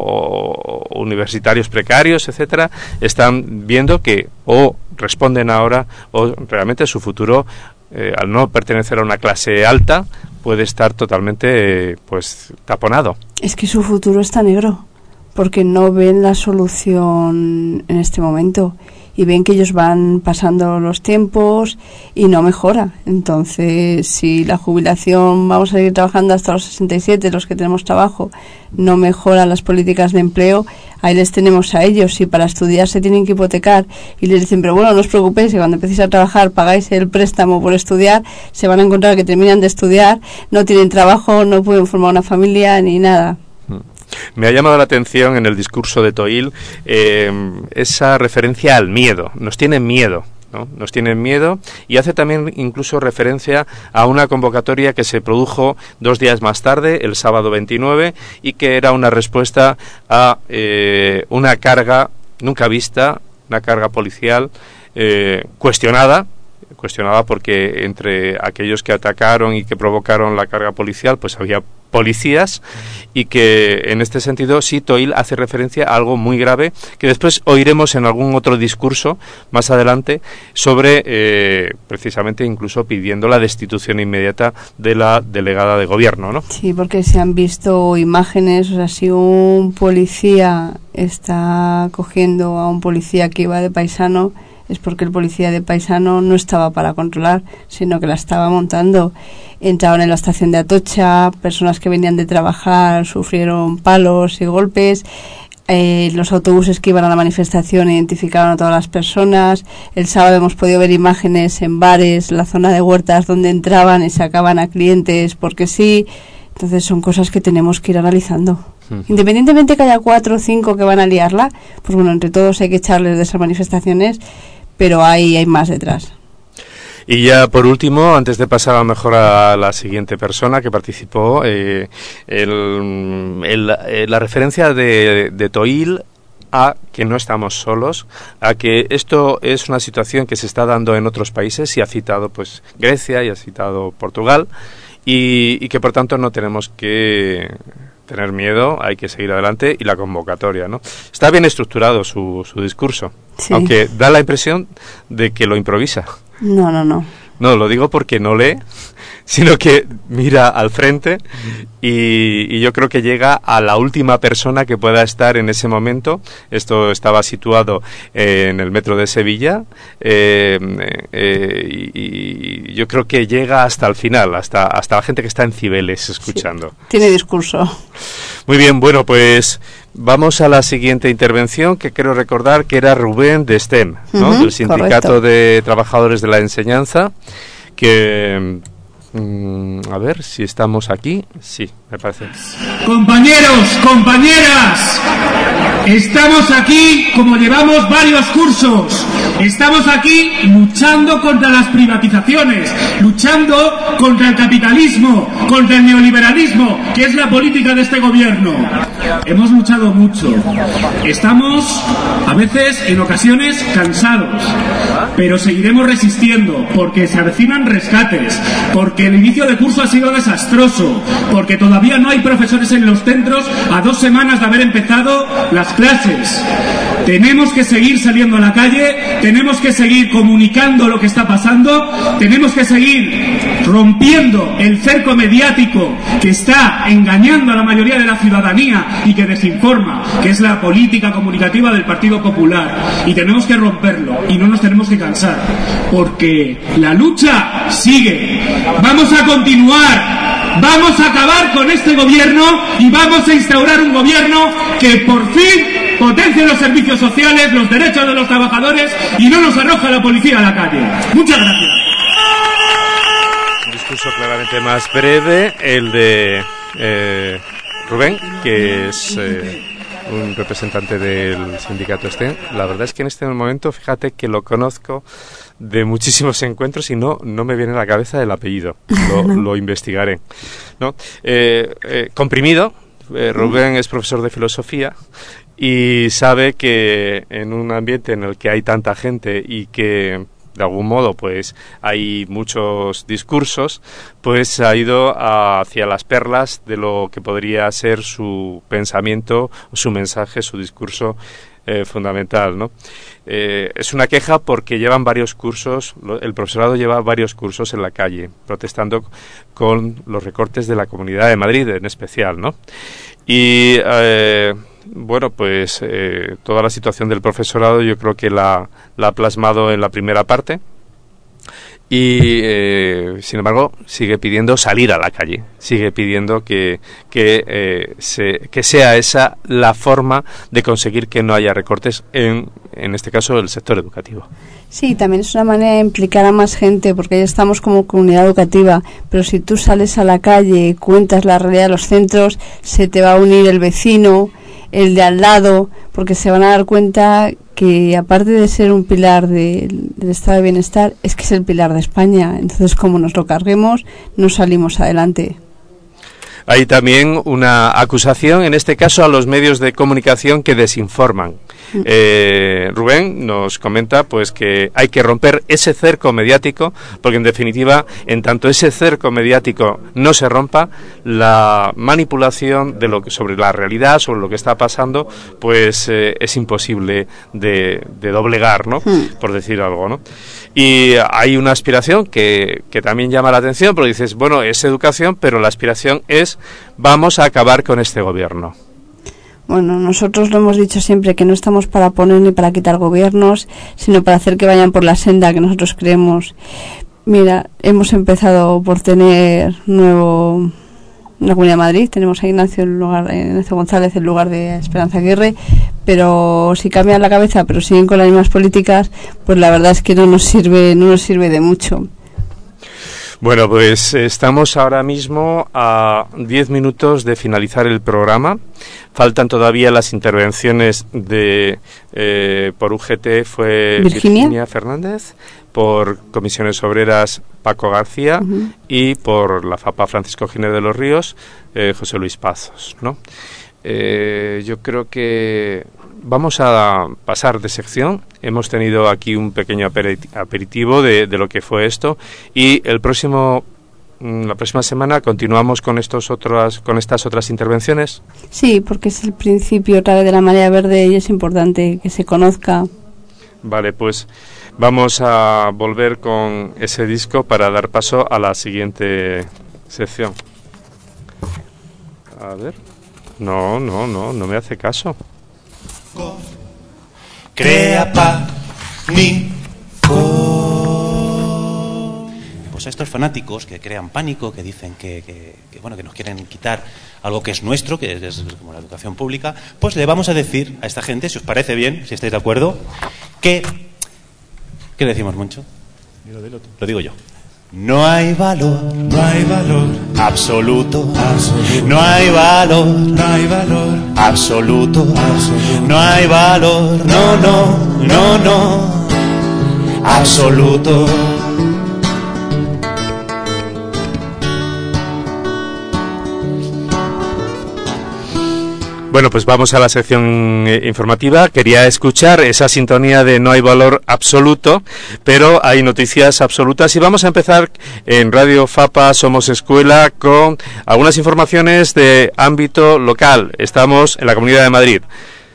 o, o universitarios precarios, etcétera, están viendo que o responden ahora o realmente su futuro, eh, al no pertenecer a una clase alta, puede estar totalmente eh, pues taponado. Es que su futuro está negro porque no ven la solución en este momento y ven que ellos van pasando los tiempos y no mejora. Entonces, si la jubilación, vamos a seguir trabajando hasta los sesenta y siete, los que tenemos trabajo, no mejoran las políticas de empleo, ahí les tenemos a ellos. Si para estudiar se tienen que hipotecar y les dicen, pero bueno, no os preocupéis, que cuando empecéis a trabajar pagáis el préstamo por estudiar, se van a encontrar que terminan de estudiar, no tienen trabajo, no pueden formar una familia ni nada. Me ha llamado la atención en el discurso de Toil eh, esa referencia al miedo. Nos tienen miedo, ¿no? Nos tienen miedo y hace también incluso referencia a una convocatoria que se produjo dos días más tarde, el sábado veintinueve, y que era una respuesta a eh, una carga nunca vista, una carga policial eh, cuestionada, cuestionada porque entre aquellos que atacaron y que provocaron la carga policial, pues había policías, y que en este sentido sí Toil hace referencia a algo muy grave que después oiremos en algún otro discurso más adelante sobre eh, precisamente incluso pidiendo la destitución inmediata de la delegada de gobierno, ¿no? Sí, porque se han visto imágenes, o sea, si un policía está cogiendo a un policía que iba de paisano, es porque el policía de paisano no estaba para controlar, sino que la estaba montando. Entraron en la estación de Atocha, personas que venían de trabajar sufrieron palos y golpes. Eh, los autobuses que iban a la manifestación identificaron a todas las personas. El sábado hemos podido ver imágenes en bares, la zona de Huertas, donde entraban y sacaban a clientes porque sí. Entonces son cosas que tenemos que ir analizando. Uh-huh. Independientemente que haya cuatro o cinco que van a liarla, pues bueno, entre todos hay que echarles de esas manifestaciones, pero hay, hay más detrás. Y ya por último, antes de pasar a lo mejor a la siguiente persona que participó, eh, el, el, eh, la referencia de, de Toil a que no estamos solos, a que esto es una situación que se está dando en otros países, y ha citado pues Grecia y ha citado Portugal, y, y que por tanto no tenemos que tener miedo, hay que seguir adelante, y la convocatoria, ¿no? Está bien estructurado su, su discurso, sí, aunque da la impresión de que lo improvisa. No, no, no. No, lo digo porque no lee, sino que mira al frente y, y yo creo que llega a la última persona que pueda estar en ese momento. Esto estaba situado eh, en el metro de Sevilla eh, eh, y, y yo creo que llega hasta el final, hasta, hasta la gente que está en Cibeles escuchando. Sí, tiene discurso. Muy bien, bueno, pues vamos a la siguiente intervención, que quiero recordar que era Rubén de STEM, ¿no? Uh-huh, del Sindicato correcto. de Trabajadores de la Enseñanza, que... Mm, a ver si estamos aquí. Sí, me parece. Compañeros, compañeras, estamos aquí como llevamos varios cursos. Estamos aquí luchando contra las privatizaciones, luchando contra el capitalismo, contra el neoliberalismo, que es la política de este gobierno. Hemos luchado mucho. Estamos, a veces, en ocasiones, cansados, pero seguiremos resistiendo porque se avecinan rescates, porque porque el inicio de curso ha sido desastroso, porque todavía no hay profesores en los centros a dos semanas de haber empezado las clases. Tenemos que seguir saliendo a la calle, tenemos que seguir comunicando lo que está pasando, tenemos que seguir rompiendo el cerco mediático que está engañando a la mayoría de la ciudadanía y que desinforma, que es la política comunicativa del Partido Popular, y tenemos que romperlo y no nos tenemos que cansar, porque la lucha sigue. Vamos a continuar, vamos a acabar con este gobierno y vamos a instaurar un gobierno que por fin potencie los servicios sociales, los derechos de los trabajadores y no nos arroja la policía a la calle. Muchas gracias. Un discurso claramente más breve, el de eh, Rubén, que es eh, un representante del sindicato STEM. La verdad es que en este momento, fíjate que lo conozco de muchísimos encuentros y no, no me viene a la cabeza el apellido. Lo, lo investigaré, ¿no? Eh, eh, comprimido, eh, Rubén es profesor de filosofía y sabe que en un ambiente en el que hay tanta gente y que de algún modo pues hay muchos discursos, pues ha ido hacia las perlas de lo que podría ser su pensamiento, su mensaje, su discurso eh, fundamental, ¿no? Eh, es una queja porque llevan varios cursos, el profesorado lleva varios cursos en la calle, protestando con los recortes de la Comunidad de Madrid en especial, ¿no? Y eh, bueno, pues eh, toda la situación del profesorado yo creo que la, la ha plasmado en la primera parte y, eh, sin embargo, sigue pidiendo salir a la calle, sigue pidiendo que, que, eh, se, que sea esa la forma de conseguir que no haya recortes en, en este caso, el sector educativo. Sí, también es una manera de implicar a más gente, porque ya estamos como comunidad educativa, pero si tú sales a la calle y cuentas la realidad de los centros, se te va a unir el vecino, el de al lado, porque se van a dar cuenta que aparte de ser un pilar de, del estado de bienestar, es que es el pilar de España. Entonces, como nos lo carguemos, no salimos adelante. Hay también una acusación, en este caso, a los medios de comunicación que desinforman. Eh, Rubén nos comenta pues que hay que romper ese cerco mediático, porque en definitiva, en tanto ese cerco mediático no se rompa, la manipulación de lo que, sobre la realidad, sobre lo que está pasando, pues eh, es imposible de, de doblegar, ¿no? Mm. Por decir algo, ¿no? Y hay una aspiración que, que también llama la atención, porque dices, bueno, es educación, pero la aspiración es vamos a acabar con este gobierno. Bueno, nosotros lo hemos dicho siempre, que no estamos para poner ni para quitar gobiernos, sino para hacer que vayan por la senda que nosotros creemos. Mira, hemos empezado por tener nuevo una Comunidad de Madrid, tenemos a Ignacio, en lugar, Ignacio González en lugar de Esperanza Aguirre, pero si cambian la cabeza pero siguen con las mismas políticas, pues la verdad es que no nos sirve, no nos sirve de mucho. Bueno, pues estamos ahora mismo a diez minutos de finalizar el programa. Faltan todavía las intervenciones de eh, por U G T fue Virginia, Virginia Fernández, por Comisiones Obreras Paco García uh-huh. y por la FAPA Francisco Giner de los Ríos eh, José Luis Pazos, ¿no? Eh, yo creo que vamos a pasar de sección. Hemos tenido aquí un pequeño aperitivo de, de lo que fue esto y el próximo la próxima semana continuamos con estos otras con estas otras intervenciones. Sí, porque es el principio otra vez de la marea verde y es importante que se conozca. Vale, pues vamos a volver con ese disco para dar paso a la siguiente sección. A ver. No, no, no, no me hace caso. Crea pánico. Pues a estos fanáticos que crean pánico, que dicen que, que, que bueno que nos quieren quitar algo que es nuestro, que es, es como la educación pública, pues le vamos a decir a esta gente, si os parece bien, si estáis de acuerdo, que ¿qué decimos, Moncho? Dilo, dilo tú. Lo digo yo. No hay valor, no hay valor absoluto, absoluto. No hay valor, no hay valor absoluto, absoluto. No hay valor, no, no, no, no, absoluto. Bueno, pues vamos a la sección eh, informativa. Quería escuchar esa sintonía de No hay valor absoluto, pero hay noticias absolutas y vamos a empezar en Radio Fapa Somos Escuela con algunas informaciones de ámbito local. Estamos en la Comunidad de Madrid.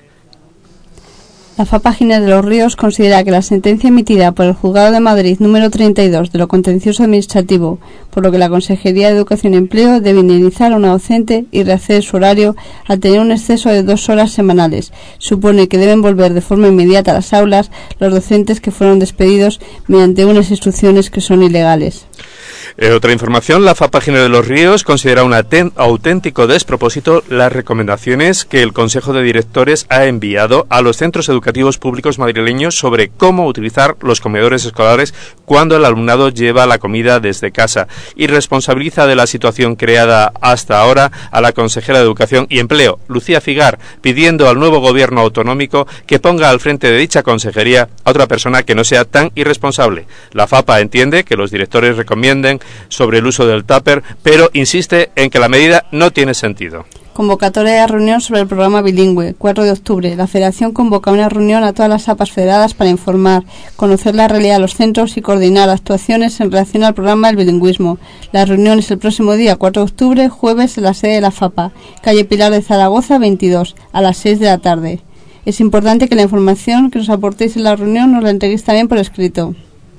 La Fapa Ginés de los Ríos considera que la sentencia emitida por el Juzgado de Madrid número treinta y dos de lo contencioso administrativo, por lo que la Consejería de Educación y Empleo debe indemnizar a una docente y rehacer su horario al tener un exceso de dos horas semanales, supone que deben volver de forma inmediata a las aulas los docentes que fueron despedidos mediante unas instrucciones que son ilegales. Eh, otra información, la Fapa Ginés de los Ríos considera un auténtico despropósito las recomendaciones que el Consejo de Directores ha enviado a los centros educativos públicos madrileños sobre cómo utilizar los comedores escolares cuando el alumnado lleva la comida desde casa y responsabiliza de la situación creada hasta ahora a la consejera de Educación y Empleo, Lucía Figar, pidiendo al nuevo gobierno autonómico que ponga al frente de dicha consejería a otra persona que no sea tan irresponsable. La Fapa entiende que los directores recomienden sobre el uso del tupper, pero insiste en que la medida no tiene sentido. Convocatoria de reunión sobre el programa bilingüe, cuatro de octubre. La Federación convoca una reunión a todas las A P As federadas para informar, conocer la realidad de los centros y coordinar actuaciones en relación al programa del bilingüismo. La reunión es el próximo día, cuatro de octubre, jueves, en la sede de la Fapa, calle Pilar de Zaragoza, veintidós, a las seis de la tarde. Es importante que la información que nos aportéis en la reunión nos la entreguéis también por escrito.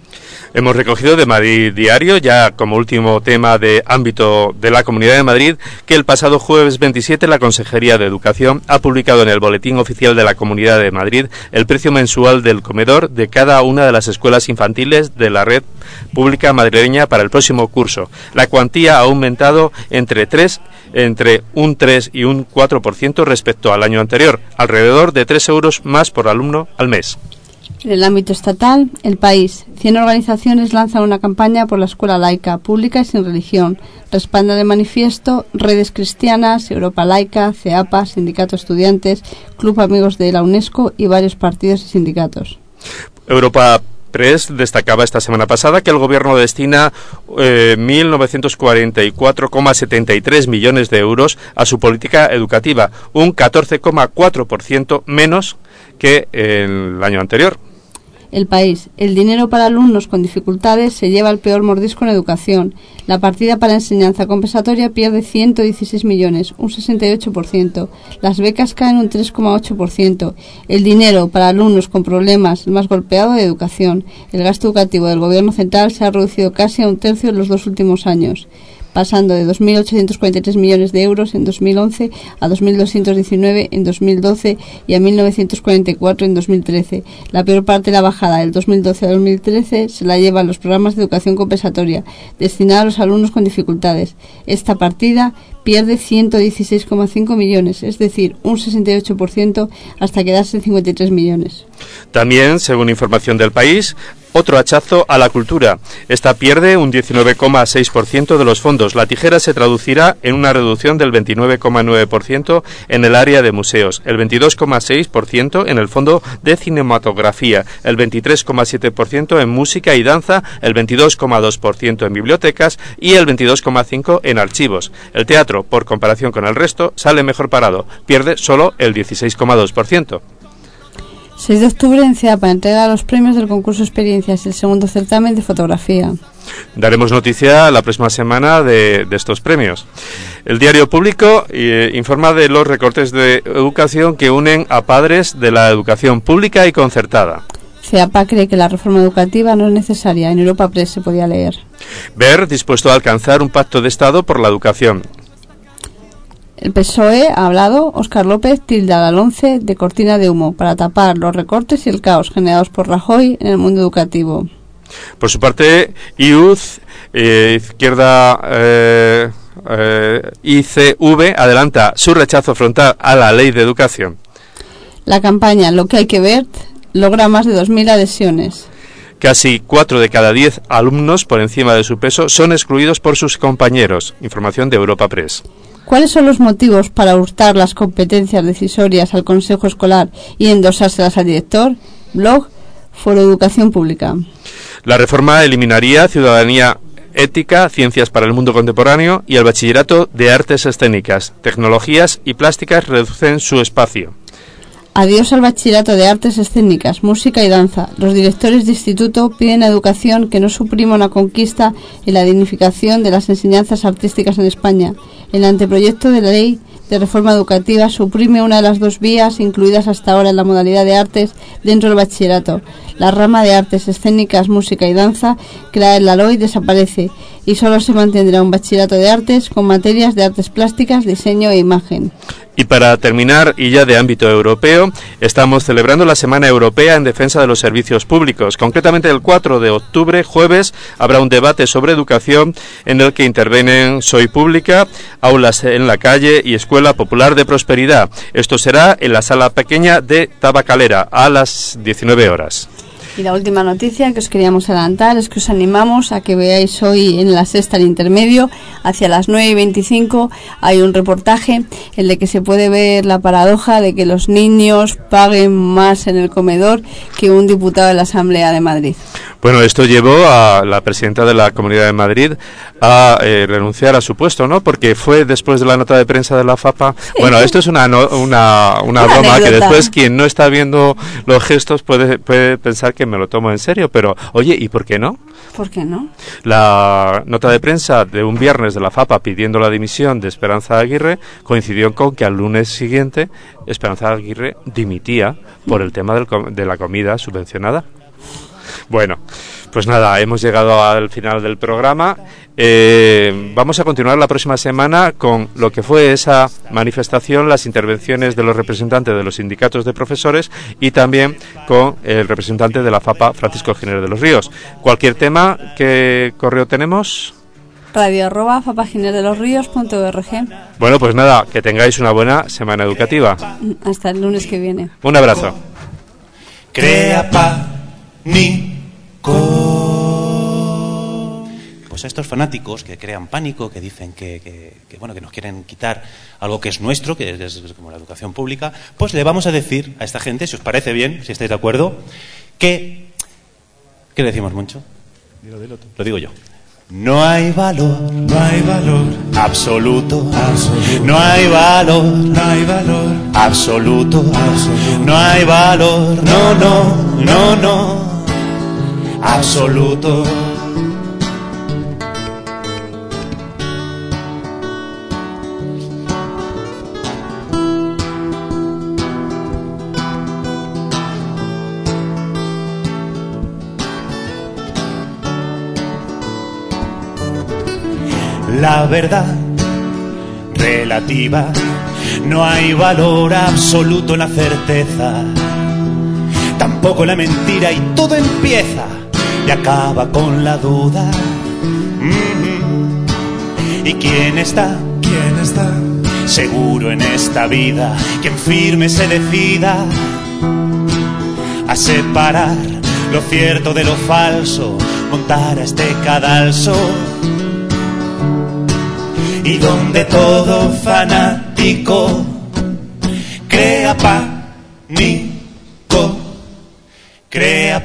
Hemos recogido de Madrid Diario, ya como último tema de ámbito de la Comunidad de Madrid, que el pasado jueves veintisiete la Consejería de Educación ha publicado en el Boletín Oficial de la Comunidad de Madrid el precio mensual del comedor de cada una de las escuelas infantiles de la red pública madrileña para el próximo curso. La cuantía ha aumentado entre tres, entre un tres y un cuatro por ciento respecto al año anterior, alrededor de tres euros más por alumno al mes. En el ámbito estatal, El País. cien organizaciones lanzan una campaña por la escuela laica, pública y sin religión. Respaldan el manifiesto Redes Cristianas, Europa Laica, CEAPA, Sindicato Estudiantes, Club Amigos de la UNESCO y varios partidos y sindicatos. Europa Press destacaba esta semana pasada que el Gobierno destina eh, mil novecientos cuarenta y cuatro coma setenta y tres millones de euros a su política educativa, un catorce coma cuatro por ciento menos que el año anterior. El País. El dinero para alumnos con dificultades se lleva el peor mordisco en educación. La partida para enseñanza compensatoria pierde ciento dieciséis millones, un sesenta y ocho por ciento. Las becas caen un tres coma ocho por ciento. El dinero para alumnos con problemas, el más golpeado de educación. El gasto educativo del Gobierno central se ha reducido casi a un tercio en los dos últimos años, pasando de dos mil ochocientos cuarenta y tres millones de euros en dos mil once a dos mil doscientos diecinueve en dos mil doce y a mil novecientos cuarenta y cuatro en dos mil trece. La peor parte de la bajada del dos mil doce a dos mil trece se la llevan los programas de educación compensatoria destinados a los alumnos con dificultades. Esta partida pierde ciento dieciséis coma cinco millones, es decir, un sesenta y ocho por ciento, hasta quedarse en cincuenta y tres millones. También, según información del País, otro hachazo a la cultura. Esta pierde un diecinueve coma seis por ciento de los fondos. La tijera se traducirá en una reducción del veintinueve coma nueve por ciento en el área de museos, el veintidós coma seis por ciento en el fondo de cinematografía, el veintitrés coma siete por ciento en música y danza, el veintidós coma dos por ciento en bibliotecas y el veintidós coma cinco por ciento en archivos. El teatro, por comparación con el resto, sale mejor parado, pierde solo el dieciséis coma dos por ciento. seis de octubre en CEAPA entrega los premios del concurso Experiencias y el segundo certamen de fotografía. Daremos noticia la próxima semana de, de estos premios. El Diario Público eh, informa de los recortes de educación que unen a padres de la educación pública y concertada. CEAPA cree que la reforma educativa no es necesaria. En Europa Press se podía leer. Ver dispuesto a alcanzar un pacto de Estado por la educación. El P S O E ha hablado. Óscar López tilda al once de cortina de humo para tapar los recortes y el caos generados por Rajoy en el mundo educativo. Por su parte, I U C, eh, Izquierda eh, eh, I C V, adelanta su rechazo frontal a la ley de educación. La campaña Lo que hay que ver logra más de dos mil adhesiones. Casi cuatro de cada diez alumnos por encima de su peso son excluidos por sus compañeros. Información de Europa Press. ¿Cuáles son los motivos para hurtar las competencias decisorias al Consejo Escolar y endosárselas al director? Blog Foro Educación Pública. La reforma eliminaría ciudadanía Ética, Ciencias para el Mundo Contemporáneo y el Bachillerato de Artes Escénicas. Tecnologías y plásticas reducen su espacio. Adiós al Bachillerato de Artes Escénicas, Música y Danza. Los directores de instituto piden a Educación que no suprima una conquista en la dignificación de las enseñanzas artísticas en España. El anteproyecto de la ley de reforma educativa suprime una de las dos vías incluidas hasta ahora en la modalidad de artes dentro del bachillerato. La rama de Artes Escénicas, Música y Danza, creada en la L O I, desaparece y solo se mantendrá un bachillerato de artes con materias de artes plásticas, diseño e imagen. Y para terminar, y ya de ámbito europeo, estamos celebrando la Semana Europea en Defensa de los Servicios Públicos. Concretamente, el cuatro de octubre, jueves, habrá un debate sobre educación en el que intervienen Soy Pública, Aulas en la Calle y Escuela Popular de Prosperidad. Esto será en la sala pequeña de Tabacalera a las diecinueve horas. Y la última noticia que os queríamos adelantar es que os animamos a que veáis hoy en la sexta el intermedio, hacia las nueve y veinticinco, hay un reportaje en el que se puede ver la paradoja de que los niños paguen más en el comedor que un diputado de la Asamblea de Madrid. Bueno, esto llevó a la presidenta de la Comunidad de Madrid a eh, renunciar a su puesto, ¿no? Porque fue después de la nota de prensa de la FAPA. Sí. Bueno, esto es una no, una, una, una broma anécdota. Que después quien no está viendo los gestos puede, puede pensar que me lo tomo en serio, pero oye, ¿y por qué no? ¿Por qué no? La nota de prensa de un viernes de la FAPA pidiendo la dimisión de Esperanza Aguirre coincidió con que al lunes siguiente Esperanza Aguirre dimitía por el tema del, de la comida subvencionada. Bueno, pues nada, hemos llegado al final del programa. Eh, vamos a continuar la próxima semana con lo que fue esa manifestación, las intervenciones de los representantes de los sindicatos de profesores y también con el representante de la FAPA, Francisco Giner de los Ríos. Cualquier tema, ¿qué correo tenemos? radio arroba fapaginerdelosríos punto org. Bueno, pues nada, que tengáis una buena semana educativa. Hasta el lunes que viene. Un abrazo. Crea pánico. Pues a estos fanáticos que crean pánico, que dicen que, que, que bueno que nos quieren quitar algo que es nuestro, que es, es como la educación pública, pues le vamos a decir a esta gente, si os parece bien, si estáis de acuerdo, que ¿qué le decimos, Moncho? Dilo, dilo tú. Lo digo yo. No hay valor, no hay valor absoluto, absoluto. No hay valor, no hay valor absoluto, absoluto. No hay valor, no, no, no, no, absoluto. La verdad relativa, no hay valor absoluto en la certeza, tampoco en la mentira, y todo empieza y acaba con la duda. Mm-hmm. ¿Y quién está? ¿Quién está? Seguro en esta vida, quien firme se decida a separar lo cierto de lo falso, montar a este cadalso. Y donde todo fanático crea pánico, crea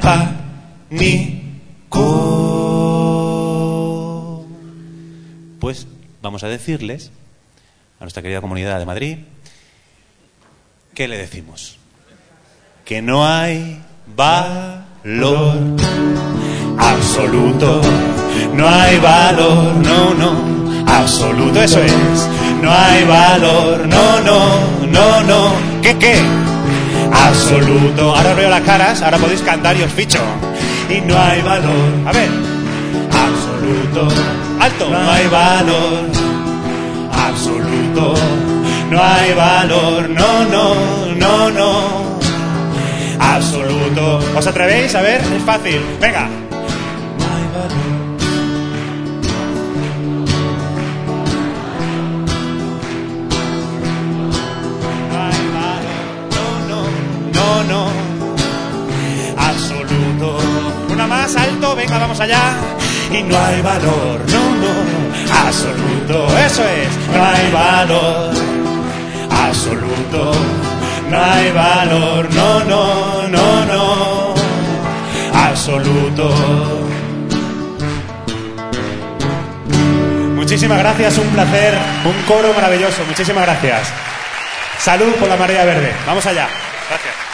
pánico. Pues vamos a decirles a nuestra querida Comunidad de Madrid, ¿qué le decimos? Que no hay valor absoluto, no hay valor, no, no. Absoluto, eso es. No hay valor, no, no, no, no. ¿Qué, qué? Absoluto. Ahora os veo las caras, ahora podéis cantar y os ficho. Y no hay valor. A ver. Absoluto. Alto. No hay valor. Absoluto. No hay valor, no, no, no, no. Absoluto. ¿Os atrevéis? A ver, es fácil. Venga. No hay valor. No, absoluto. Una más, alto, venga, vamos allá. Y no hay valor, no, no, absoluto, eso es. No hay valor, absoluto. No hay valor, no, no, no, no, absoluto. Muchísimas gracias, un placer, un coro maravilloso. Muchísimas gracias. Salud por la marea verde. Vamos allá. Gracias.